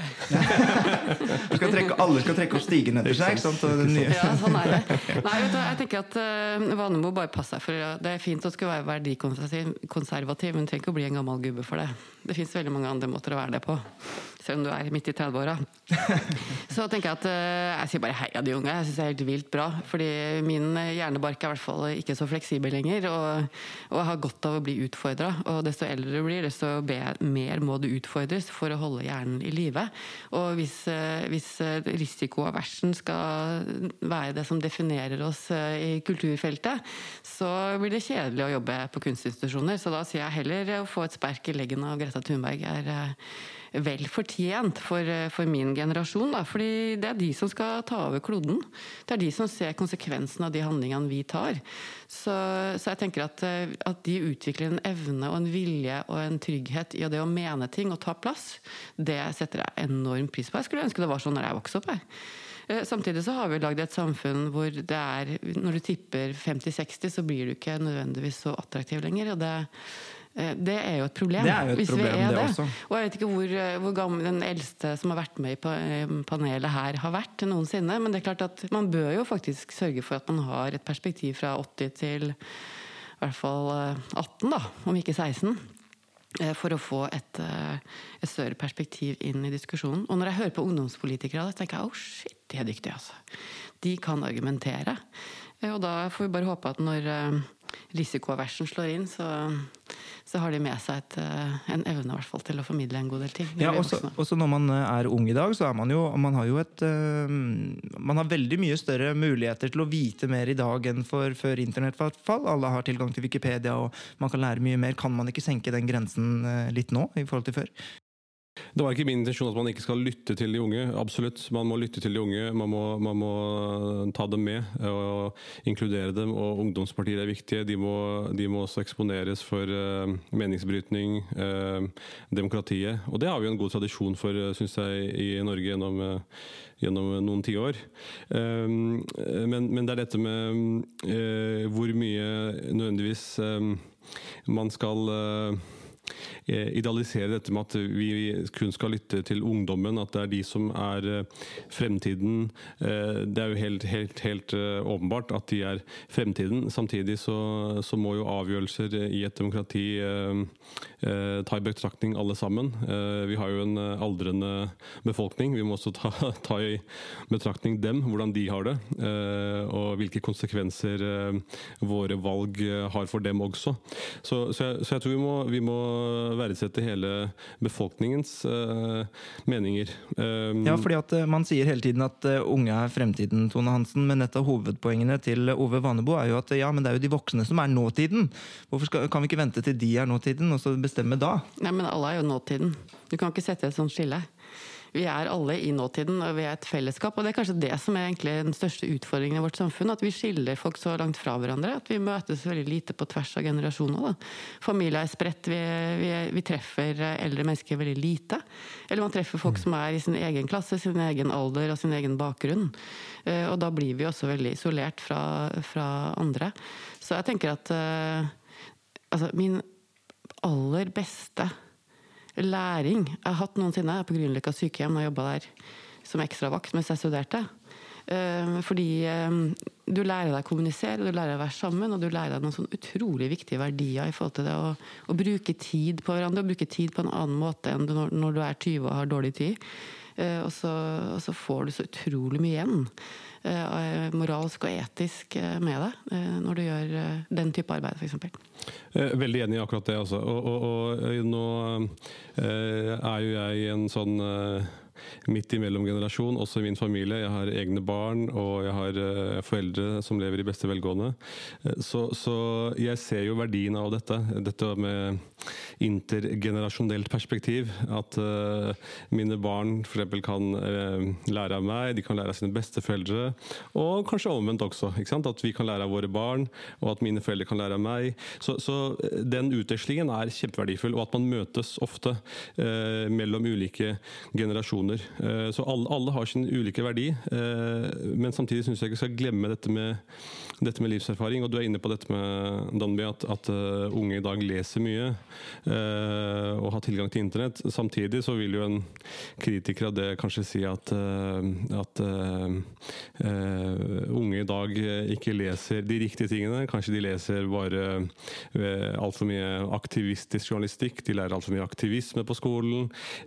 skal trekke, alle skal trekke opp stigen etter seg, ikke sant? Ja, sånn er det. Nei, vet du, jeg tenker at uh, Vanemo bare passer seg for det er fint å skulle være verdikonservativ, men trenger ikke å bli en gammel gubbe for det. Det finnes veldig mange andre måter å være det på, selv om du er midt i trettiåra. Så tenker jeg at uh, jeg sier bare heia de unge. Jeg synes det er helt vilt bra, fordi min hjernebark er i hvert fall ikke så fleksibel lenger, og, og jeg har godt av å bli utfordret, og desto eldre du blir, desto mer må du utfordres for å holde hjernen i live. Og hvis, hvis risikoaversen skal være det som definerer oss i kulturfeltet, så blir det kjedelig å jobbe på kunstinstitusjoner. Så da sier jeg heller å få et spark i leggen av Greta Thunberg er vel fortjent for, for min generasjon, da. Fordi det er de som skal ta over kloden. Det er de som ser konsekvensen av de handlingene vi tar. Så, så jeg tenker at, at de utvikler en evne og en vilje og en trygghet i det å mene ting og ta plass. Det setter jeg enorm pris på. Jeg skulle ønske det var sånn når jeg vokste opp. Jeg. Samtidig så har vi laget et samfunn hvor det er, når du tipper femti seksti, så blir du ikke nødvendigvis så attraktiv lenger, og det Det er jo et problem, det er jo et hvis problem, vi er det. det. Også. Og jeg vet ikke hvor, hvor gammel den eldste som har vært med i panelet her har vært noensinne, men det er klart at man bør jo faktisk sørge for at man har et perspektiv fra åtti til i hvert fall atten, da, om ikke seksten, for å få et, et større perspektiv inn i diskusjonen. Og når jeg hører på ungdomspolitikere, så tenker jeg, oh shit, de er dyktige, altså. De kan argumentere. Og da får vi bare håpe at når risikoaversen slår inn, så, så har de med seg et, en evne i hvert fall til å formidle en god del ting. Ja, også, også når man er ung i dag, så er man jo, man har jo et man har veldig mye større muligheter til å vite mer i dag enn for før internett i hvert fall. Alle har tilgang til Wikipedia, og man kan lære mye mer. Kan man ikke senke den grensen litt nå i forhold til før? Det var ikke min intensjon at man ikke skal lytte til de unge. Absolutt, man må lytte til de unge, man må, man må ta dem med og inkludere dem, og ungdomspartier er viktige. De må, de må også eksponeres for uh, meningsbrytning, uh, demokratiet. Og det har vi en god tradisjon for, synes jeg, i Norge gjennom, uh, gjennom noen tiår. Um, men, men det er dette med uh, hvor mye nødvendigvis um, man skal uh, idealisere dette med at vi kun skal lytte til ungdommen, at det er de som er fremtiden. Det er jo helt, helt, helt åpenbart at de er fremtiden. Samtidig så, så må jo avgjørelser i et demokrati eh, ta i betraktning alle sammen. Eh, vi har jo en aldrende befolkning. Vi må også ta, ta i betraktning dem, hvordan de har det, eh, og hvilke konsekvenser eh, våre valg har for dem også. Så, så, jeg, så jeg tror vi må, vi må verdsette hele befolkningens uh, meninger. Um, ja, fordi at uh, man sier hele tiden at uh, unge er fremtiden, Tone Hansen, men et av hovedpoengene til Ove Vanebo er jo at ja, men det er jo de voksne som er nåtiden. Hvorfor skal, kan vi ikke vente til de er nåtiden, og så bestemme da? Nei, men alle er jo nåtiden. Du kan ikke sette et sånt skille. Vi er alle i nåtiden, og vi er et fellesskap, og det er kanskje det som er egentlig den største utfordringen i vårt samfunn, at vi skiller folk så langt fra hverandre, at vi møtes veldig lite på tvers av generasjoner. Da. Familier er spredt, vi, vi, vi treffer eldre mennesker veldig lite, eller man treffer folk som er i sin egen klasse, sin egen alder og sin egen bakgrunn, og da blir vi også veldig isolert fra, fra andre. Så jeg tenker at altså min aller beste læring jeg har hatt noensinne på Grünerløkka sykehjem når jeg jobbet der som ekstravakt mens jeg studerte. Fordi du lærer deg å kommunisere, du lærer deg å være sammen, og du lærer deg noen sånn utrolig viktige verdier i forhold til det å, å bruke tid på hverandre, og bruke tid på en annen måte enn du, når, når du er tyve og har dårlig tid. Og så, og så får du så utrolig mye igjen, moralsk og etisk med det, når du gjør den type arbeid, for eksempel. Veldig enig i akkurat det, altså. Og, og, og nå er jo jeg i en sånn midt imellom generasjon, også i min familie. Jeg har egne barn, og jeg har uh, foreldre som lever i beste velgående. Så, så jeg ser jo verdien av dette. Dette med intergenerasjonelt perspektiv. At uh, mine barn for eksempel kan uh, lære av meg, de kan lære av sine besteforeldre, og kanskje omvendt også. Ikke sant? At vi kan lære av våre barn, og at mine foreldre kan lære av meg. Så, så den utvekslingen er kjempeverdifull, og at man møtes ofte uh, mellom ulike generasjoner. Så alle, alle har sin ulike verdi, men samtidig synes jeg ikke skal glemme dette med, dette med livserfaring, og du er inne på dette med Danby, at, at unge i dag leser mye og har tilgang til internett. Samtidig så vil jo en kritiker av det kanskje si at, at uh, unge i dag ikke leser de riktige tingene, kanskje de leser bare alt for mye aktivistisk journalistikk, de lærer alt for mye aktivisme på skolen,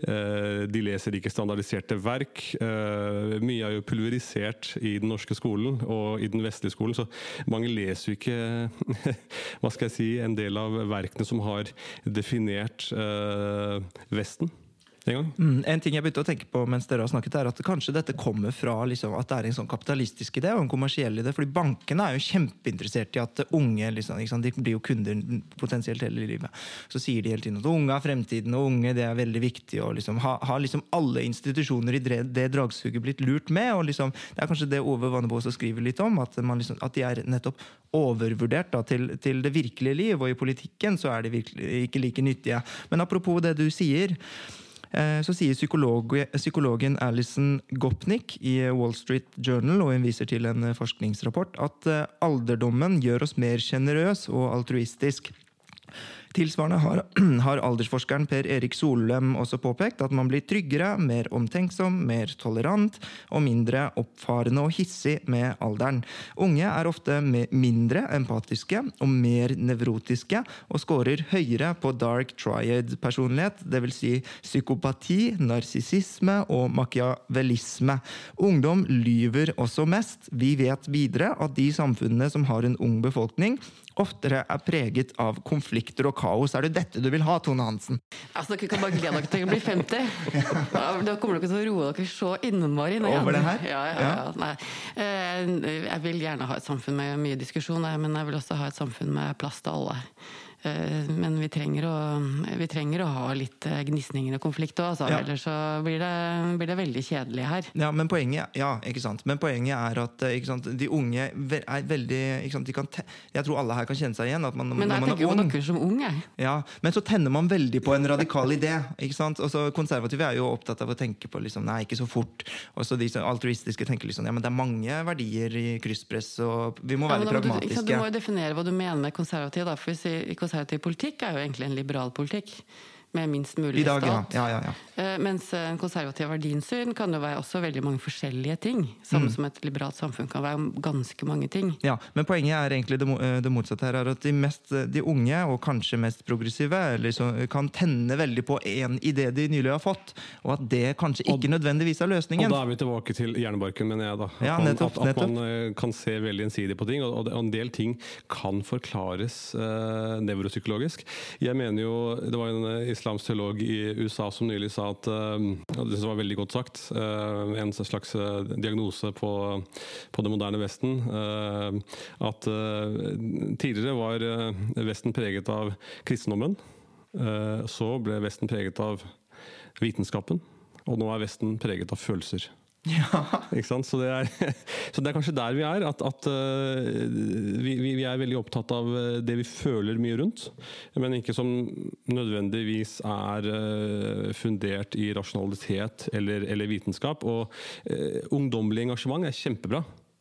de leser ikke standardiserte verk. Uh, mye er jo pulverisert i den norske skolen og i den vestlige skolen, så mange leser jo ikke hva skal jeg si, en del av verkene som har definert uh, Vesten. En, gang. Mm, en ting jeg begynte å tenke på mens dere har snakket er at kanskje dette kommer fra liksom, at det er en sånn kapitalistisk idé og en kommersiell idé, fordi bankene er jo kjempeinteressert i at unge liksom, liksom, de blir jo kunder potensielt hele livet. Så sier de hele tiden at unge er fremtiden, og unge det er veldig viktig, og liksom, har ha, liksom alle institusjoner i det, det dragsuget blitt lurt med, og liksom, det er kanskje det Ove Vannebås skriver litt om, at, man liksom, at de er nettopp overvurdert da, til, til det virkelige liv, og i politikken så er de virkelig ikke like nyttige. Men apropos det du sier, så sier psykolog, psykologen Alison Gopnik i Wall Street Journal, og hun viser til en forskningsrapport, at alderdommen gjør oss mer generøs og altruistisk. Tilsvarende har, har aldersforskeren Per Erik Solem også påpekt at man blir tryggere, mer omtenksom, mer tolerant og mindre oppfarende og hissig med alderen. Unge er ofte mindre empatiske og mer nevrotiske og scorer høyere på dark triad-personlighet, det vil si psykopati, narsissisme og machiavellisme. Ungdom lyver også mest. Vi vet videre at de samfunnene som har en ung befolkning oftere er preget av konflikter og kaos. Er det dette du vil ha, Tone Hansen? Altså, dere kan bare glede dere til å bli femti. Da kommer dere til å roe dere så innenmari. Over det her? Ja, ja, ja. Nei. Jeg vil gjerne ha et samfunn med mye diskusjon, men jeg vil også ha et samfunn med plass til alle. Men vi trenger, å, vi trenger å ha litt gnisninger og konflikt også, altså. Ja. Ellers så blir det, blir det veldig kjedelig her. Ja, men poenget, ja, ikke sant? Men poenget er at ikke sant, de unge er veldig, ikke sant, de kan te- jeg tror alle her kan kjenne seg igjen at man, men når man er ung. Men jeg tenker på dere som unge. Ja, men så tenner man veldig på en radikal idé, ikke sant? Og så konservative er jo opptatt av å tenke på liksom, nei, ikke så fort. Og så de altruistiske tenker liksom, ja, men det er mange verdier i krysspress, og vi må være ja, pragmatiske. Du, du må jo definere hva du mener med konservativ, da, for hvis i konservativ politikk er jo egentlig en liberal politikk med minst mulig I dag, stat. Ja. Ja, ja, ja. Mens en konservativ verdisyn kan jo være også veldig mange forskjellige ting. Samme mm. som et liberalt samfunn kan være ganske mange ting. Ja, men poenget er egentlig det, det motsatte her, er at de, mest, de unge, og kanskje mest progressive, liksom, kan tenne veldig på en idé de nylig har fått, og at det kanskje ikke og, nødvendigvis er løsningen. Og da er vi tilbake til hjernebarken, mener jeg da. At, ja, nettopp, man, at, at nettopp. man kan se veldig ensidig på ting, og, og en del ting kan forklares uh, nevropsykologisk. Jeg mener jo, det var en islamsk teolog i U S A som nylig sa at, det var veldig godt sagt, en slags diagnose på, på det moderne Vesten, at tidligere var Vesten preget av kristendommen, så ble Vesten preget av vitenskapen, og nå er Vesten preget av følelser. Ja. Ikke sant? Så, det er, så det er kanskje der vi er, at, at uh, vi, vi er veldig opptatt av det vi føler mye rundt, men ikke som nødvendigvis er uh, fundert i rasjonalitet eller, eller vitenskap. Og uh, ungdommelig engasjement er kjempebra.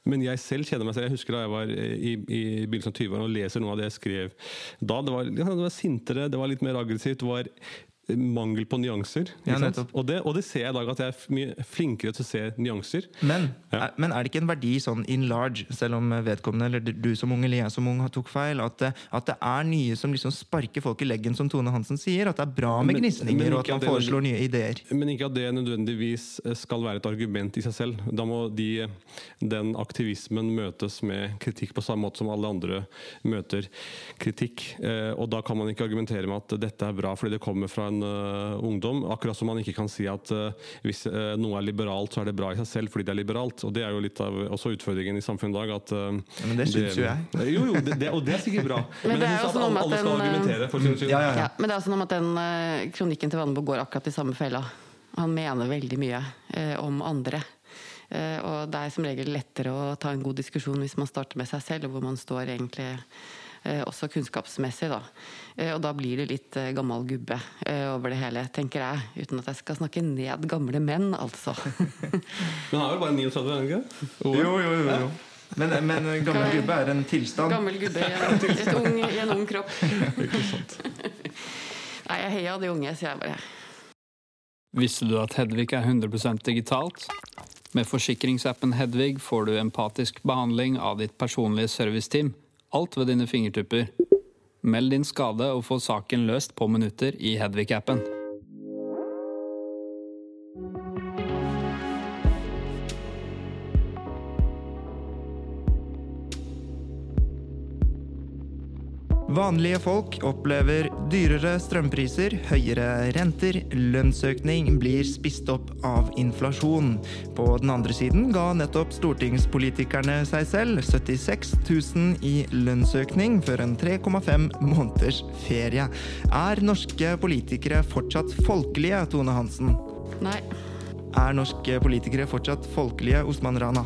Men jeg selv kjenner meg selv. Jeg husker da jeg var i, i begynnelsen av tyverne og leser noe av det jeg skrev da. Det var, det var sintere, det var litt mer aggressivt, det var mangel på nyanser. Ja, og, det, og det ser jeg i dag, at jeg er mye flinkere til å se nyanser. Men, ja. er, men er det ikke en verdi sånn in large, selv om vedkommende, eller du som ung eller jeg som ung tok feil, at det, at det er nye som liksom sparker folk i leggen, som Tone Hansen sier, at det er bra med gnisninger, og at man det, foreslår nye ideer? Men ikke at det nødvendigvis skal være et argument i seg selv. Da må de, den aktivismen møtes med kritikk på samme måte som alle andre møter kritikk. Og da kan man ikke argumentere med at dette er bra fordi det kommer fra en Uh, ungdom, akkurat som man ikke kan si at uh, hvis uh, noe er liberalt, så er det bra i seg selv fordi det er liberalt, og det er jo litt av også utfordringen i samfunnet i dag at, uh, ja, men det synes jo jeg jo, jo, det, det, og det er sikkert bra men, men det er også noe med at den, ja, ja, ja. Ja, men det er også noe med at den uh, kronikken til Vannbo går akkurat i samme fella. Han mener veldig mye uh, om andre, uh, og det er som regel lettere å ta en god diskusjon hvis man starter med seg selv, hvor man står egentlig Eh, også kunnskapsmessig da. Eh, og da blir det litt eh, gammel gubbe eh, over det hele, tenker jeg, uten at jeg skal snakke ned gamle menn, altså. Men han er jo bare niogtredve, ikke? Jo, jo, jo, jo. Ja. Men, men gammel gubbe er en tilstand. Gammel gubbe i en, et ung, i en ung kropp. Ikke sant. Nei, jeg heier de unge, sier jeg bare. Visste du at Hedvig er hundre prosent digitalt? Med forsikringsappen Hedvig får du empatisk behandling av ditt personlige serviceteam. Alt ved dine fingertupper. Meld din skade og få saken løst på minutter i Hedvig-appen. Vanlige folk opplever dyrere strømpriser, høyere renter, lønnsøkning blir spist opp av inflasjon. På den andre siden ga nettopp stortingspolitikerne seg selv syttiseks tusen i lønnsøkning for en tre komma fem måneders ferie. Er norske politikere fortsatt folkelige, Tone Hansen? Nei. Er norske politikere fortsatt folkelige, Osman Rana?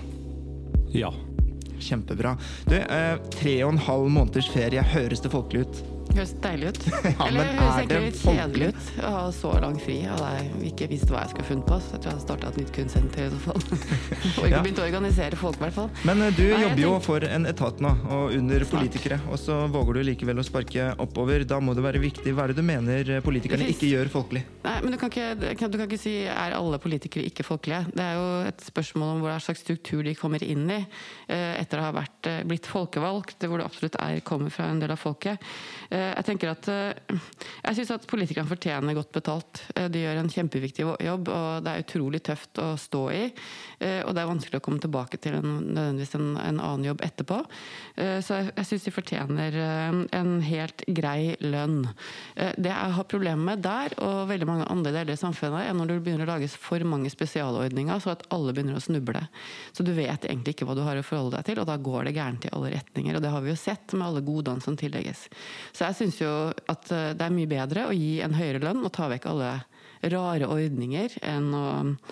Ja. Kjempebra. Du, eh, tre og en halv måneders ferie, høres det folkelig ut? Høres deilig ut. Ja, Eller men høres er egentlig det litt kjedelig ut å ha så lang fri. Jeg hadde ikke visst hva jeg skulle funnet på, så jeg tror jeg hadde startet et nytt kunstsenter i så fall. Og ikke Ja. begynt å organisere folk i hvert fall. Men eh, du Nei, jeg jobber jo tenker- for en etat nå, og under Snart. politikere, og så våger du likevel å sparke oppover. Da må det være viktig. Hva er det du mener politikerne Det finnes- ikke gjør folkelig? Nei, men du kan, ikke, du kan du kan ikke si er alle politikere ikke folkelige. Det er jo et spørsmål om hva slags struktur de kommer inn i eh, etter å ha vært, eh, blitt folkevalgt, hvor det absolutt er, kommer fra en del av folket. Eh, jeg tenker at eh, jeg synes at politikerne fortjener godt betalt. Eh, de gjør en kjempeviktig jobb, og det er utrolig tøft å stå i. Eh, og det er vanskelig å komme tilbake til en, nødvendigvis en, en annen jobb etterpå. Eh, så jeg, jeg synes de fortjener eh, en helt grei lønn. Eh, det jeg har problemer med der, og veldig mange andre deler i samfunnet, er når det begynner å lages for mange spesialordninger, så at alle begynner å snuble. Så du vet egentlig ikke hva du har å forholde deg til, og da går det gærent i alle retninger. Og det har vi jo sett med alle godene som tillegges. Så jeg synes jo at det er mye bedre å gi en høyere lønn og ta vekk alle rare ordninger enn å,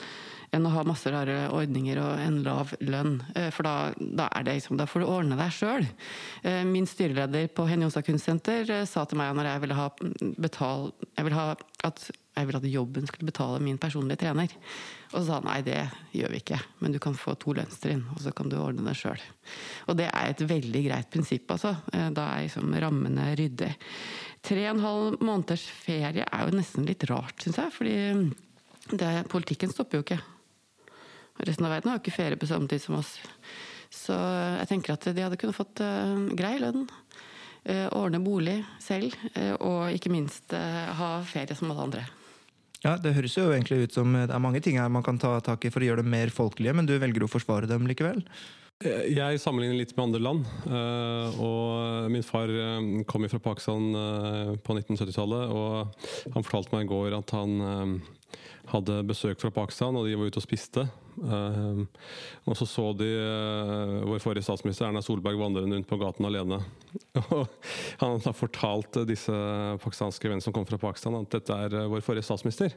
enn å ha masse rare ordninger og en lav lønn. For da, da, er det liksom, da får du ordne deg selv. Min styreleder på Henjosa kunstsenter sa til meg når jeg ville ha betal, jeg ville ha at jeg ville at jobben skulle betale min personlige trener. Og så sa han, nei, det gjør vi ikke, men du kan få to lønnstrinn, og så kan du ordne det selv. Og det er et veldig greit prinsipp, altså. Da er liksom rammene ryddig. Tre og en halv måneders ferie er jo nesten litt rart, synes jeg, fordi det, politikken stopper jo ikke. Resten av verden har jo ikke ferie på samme tid som oss. Så jeg tenker at de hadde kunnet fått uh, grei lønn, uh, ordne bolig selv, uh, og ikke minst uh, ha ferie som alle andre. Ja, det høres jo egentlig ut som det er mange ting her man kan ta tak i for å gjøre det mer folkelige, men du velger å forsvare dem likevel? Jeg sammenligner litt med andre land, og min far kom fra Pakistan på nitten syttitallet, og han fortalte meg i går at han hadde besøk fra Pakistan, og de var ute og spiste. Og så så de vår forrige statsminister Erna Solberg vandrende rundt på gaten alene. Og han har fortalt disse pakistanske venner som kom fra Pakistan at dette er vår forrige statsminister.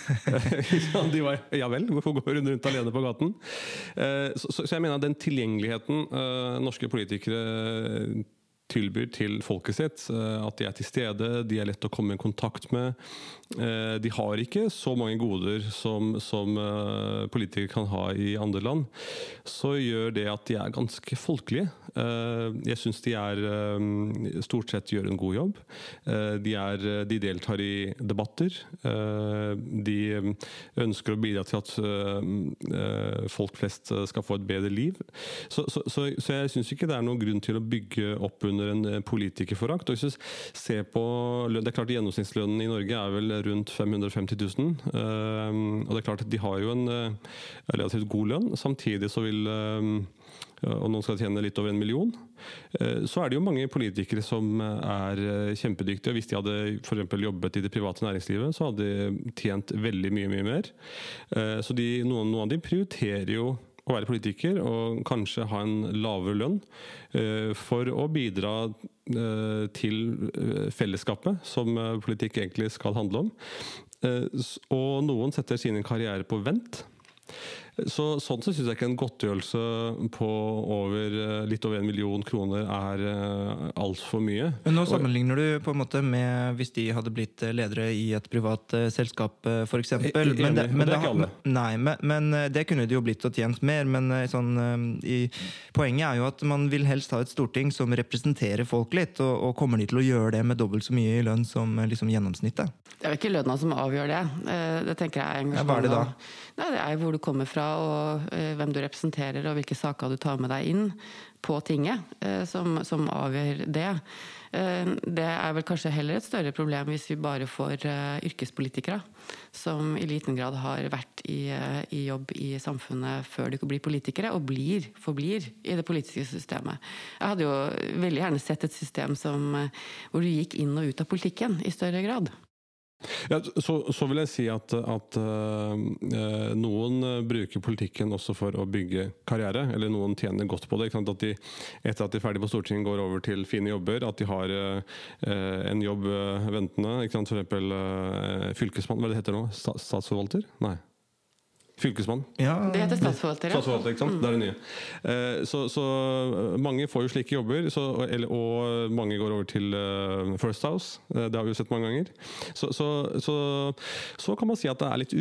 De var, ja vel, hvorfor går hun rundt alene på gaten? Så, så, så jeg mener at den tilgjengeligheten norske politikere tilbyr til folket sitt, at de er til stede, de er lett å komme i kontakt med. De har ikke så mange goder som, som politikere kan ha i andre land, så gjør det at de er ganske folkelige. Jeg synes de er, stort sett gjør en god jobb. De, er, de deltar i debatter. De ønsker å bidra til at folk flest skal få et bedre liv. Så, så, så, så jeg synes ikke det er noen grunn til å bygge opp under en politikerforakt. Og hvis du ser på lønn, det er klart gjennomsnittslønnen i Norge er vel rundt fem hundre og femti tusen, og det er klart at de har jo en relativt god lønn, samtidig så vil, og noen skal tjene litt over en million, så er det jo mange politikere som er kjempedyktige, og hvis de hadde for eksempel jobbet i det private næringslivet, så hadde de tjent veldig mye, mye mer. Så de, noen, noen av de prioriterer jo å være politiker og kanskje ha en lavere lønn uh, for å bidra uh, til uh, fellesskapet som uh, politikk egentlig skal handle om. Uh, og noen setter sine karriere på vent. Så sånn så synes jeg ikke en godtgjørelse på over, litt over en million kroner er alt for mye. Men nå sammenligner du på en måte med hvis de hadde blitt ledere i et privat selskap for eksempel. Jeg, jeg, men det, men det er ikke alle. Nei, men, men det kunne de jo blitt og tjent mer, men sånn, i, poenget er jo at man vil helst ha et storting som representerer folk litt, og, og kommer de til å gjøre det med dobbelt så mye i lønn som liksom, gjennomsnittet? Det er jo ikke lønna som avgjør det. Det tenker jeg er engasjement. Ja, hva er det da? Nei, det er hvor du kommer fra, og uh, hvem du representerer, og hvilke saker du tar med deg inn på tinget, uh, som, som avgjør det. Uh, det er vel kanskje heller et større problem hvis vi bare får uh, yrkespolitikere, som i liten grad har vært i, uh, i jobb i samfunnet før de blir politikere, og blir, forblir i det politiske systemet. Jeg hadde jo veldig gjerne sett et system som, uh, hvor du gikk inn og ut av politikken i større grad. Ja, så, så vil jeg si at, at uh, noen bruker politikken også for å bygge karriere, eller noen tjener godt på det. Ikke sant? At de, etter at de er ferdig på Stortinget, går over til fine jobber, at de har uh, en jobb uh, ventende, ikke sant? For eksempel uh, fylkesmann, hva det heter nå? Statsforvalter? Nei. Fylkesmann. Ja, det heter statsforvalter. Statsforvalter, ikke sant? Mm. Det er det nye. Eh, så, så mange får jo slike jobber, så, eller, og mange går over til uh, First House. Eh, det har vi jo sett mange ganger. Så, så, så, så kan man si at det er litt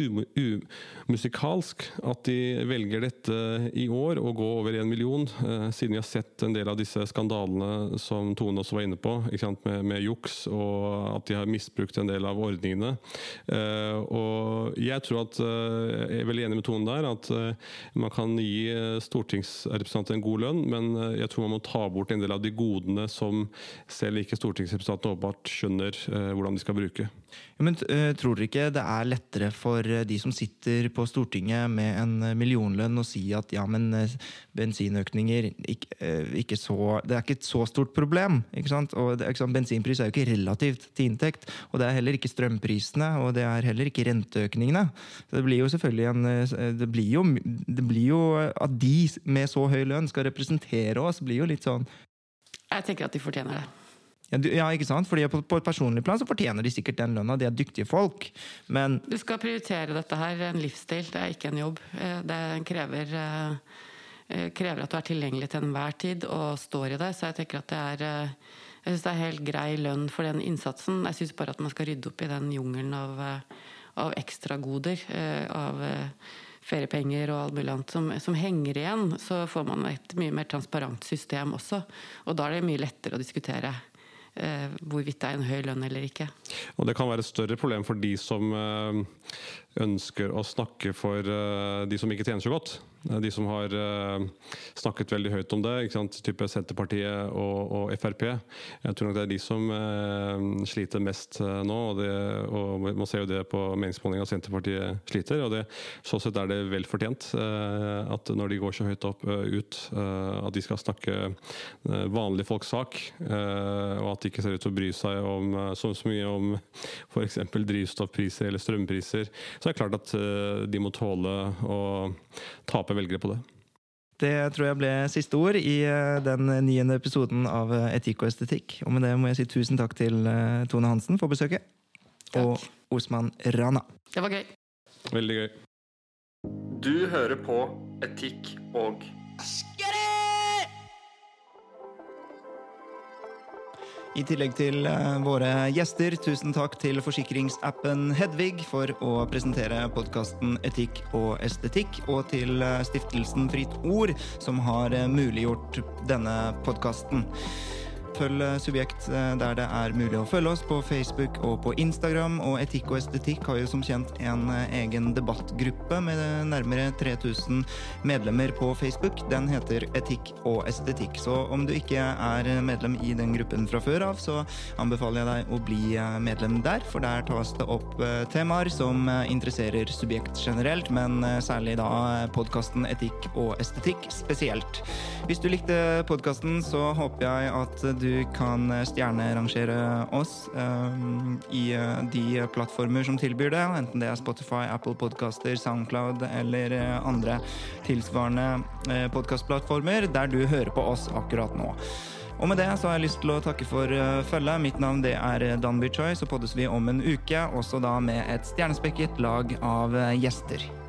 umusikalsk at de velger dette i år og gå over en million, eh, siden vi har sett en del av disse skandalene som Tone også var inne på, ikke sant? Med, med juks, og at de har misbrukt en del av ordningene. Eh, og jeg tror at eh, jeg er veldig enig med Tone der, at uh, man kan gi uh, stortingsrepresentanter en god lønn, men uh, jeg tror man må ta bort en del av de godene som selv ikke stortingsrepresentanter åpenbart skjønner uh, hvordan de skal bruke. Ja, men uh, tror dere ikke det er lettere for uh, de som sitter på Stortinget med en uh, millionlønn og si at ja, men uh, bensinøkninger ikke, uh, ikke så, det er ikke et så stort problem, ikke sant? Og det, ikke sant? Bensinpris er jo ikke relativt til inntekt, og det er heller ikke strømprisene, og det er heller ikke renteøkningene. Så det blir jo selvfølgelig en Det blir, jo, det blir jo at de med så høy lønn skal representere oss, blir jo litt sånn. Jeg tenker at de fortjener det. Ja, du, ja ikke sant? Fordi på, på et personlig plan så fortjener de sikkert den lønna, de er dyktige folk, men du skal prioritere dette her, en livsstil, det er ikke en jobb. Det krever, krever at du er tilgjengelig til enhver tid og står i det, så jeg tenker at det er jeg synes det er helt grei lønn for den innsatsen. Jeg synes bare at man skal rydde opp i den jungelen av av ekstragoder, av feriepenger og alt mulig annet som, som henger igjen, så får man et mye mer transparent system også. Og da er det mye lettere å diskutere eh, hvorvidt det er en høy lønn eller ikke. Og det kan være et større problem for de som eh, ønsker å snakke for eh, de som ikke tjener så godt. De som har uh, snakket veldig høyt om det, ikke sant? Type Senterpartiet og, og F R P. Jeg tror nok det er de som uh, sliter mest uh, nå, og, det, og man ser jo det på meningsmålingen at Senterpartiet sliter, og det, så sett er det vel fortjent uh, at når de går så høyt opp uh, ut, uh, at de skal snakke uh, vanlige folks sak, uh, og at de ikke ser ut til å bry seg om uh, så, så mye om for eksempel drivstoffpriser eller strømpriser, så er det klart at uh, de må tåle å tape velgere på det. Det tror jeg ble siste ord i den niende episoden av Etikk og estetikk. Og med det må jeg si tusen takk til Tone Hansen for besøket. Takk. Og Osman Rana. Det var gøy. Veldig gøy. Du hører på Etikk og I tillegg til våre gjester, tusen takk til forsikringsappen Hedvig for å presentere podcasten Etikk og estetikk, og til stiftelsen Fritt Ord, som har muliggjort denne podcasten. Følg Subjekt der det er mulig å følge oss på Facebook og på Instagram, og Etikk og estetikk har jo som kjent en egen debattgruppe med nærmere tre tusen medlemmer på Facebook. Den heter Etikk og estetikk, så om du ikke er medlem i den gruppen fra før av, så anbefaler jeg deg å bli medlem der, for der tas det opp temaer som interesserer Subjekt generelt, men særlig da podcasten Etikk og estetikk spesielt. Hvis du likte podcasten, så håper jeg at du Du kan stjernerangere oss um, i uh, de plattformer som tilbyr det, enten det er Spotify, Apple Podcaster, SoundCloud eller uh, andre tilsvarende uh, podcastplattformer der du hører på oss akkurat nå. Og med det så har jeg lyst til å takke for uh, følget. Mitt navn det er Danby Choi, så poddes vi om en uke, også da med et stjernespekket lag av uh, gjester.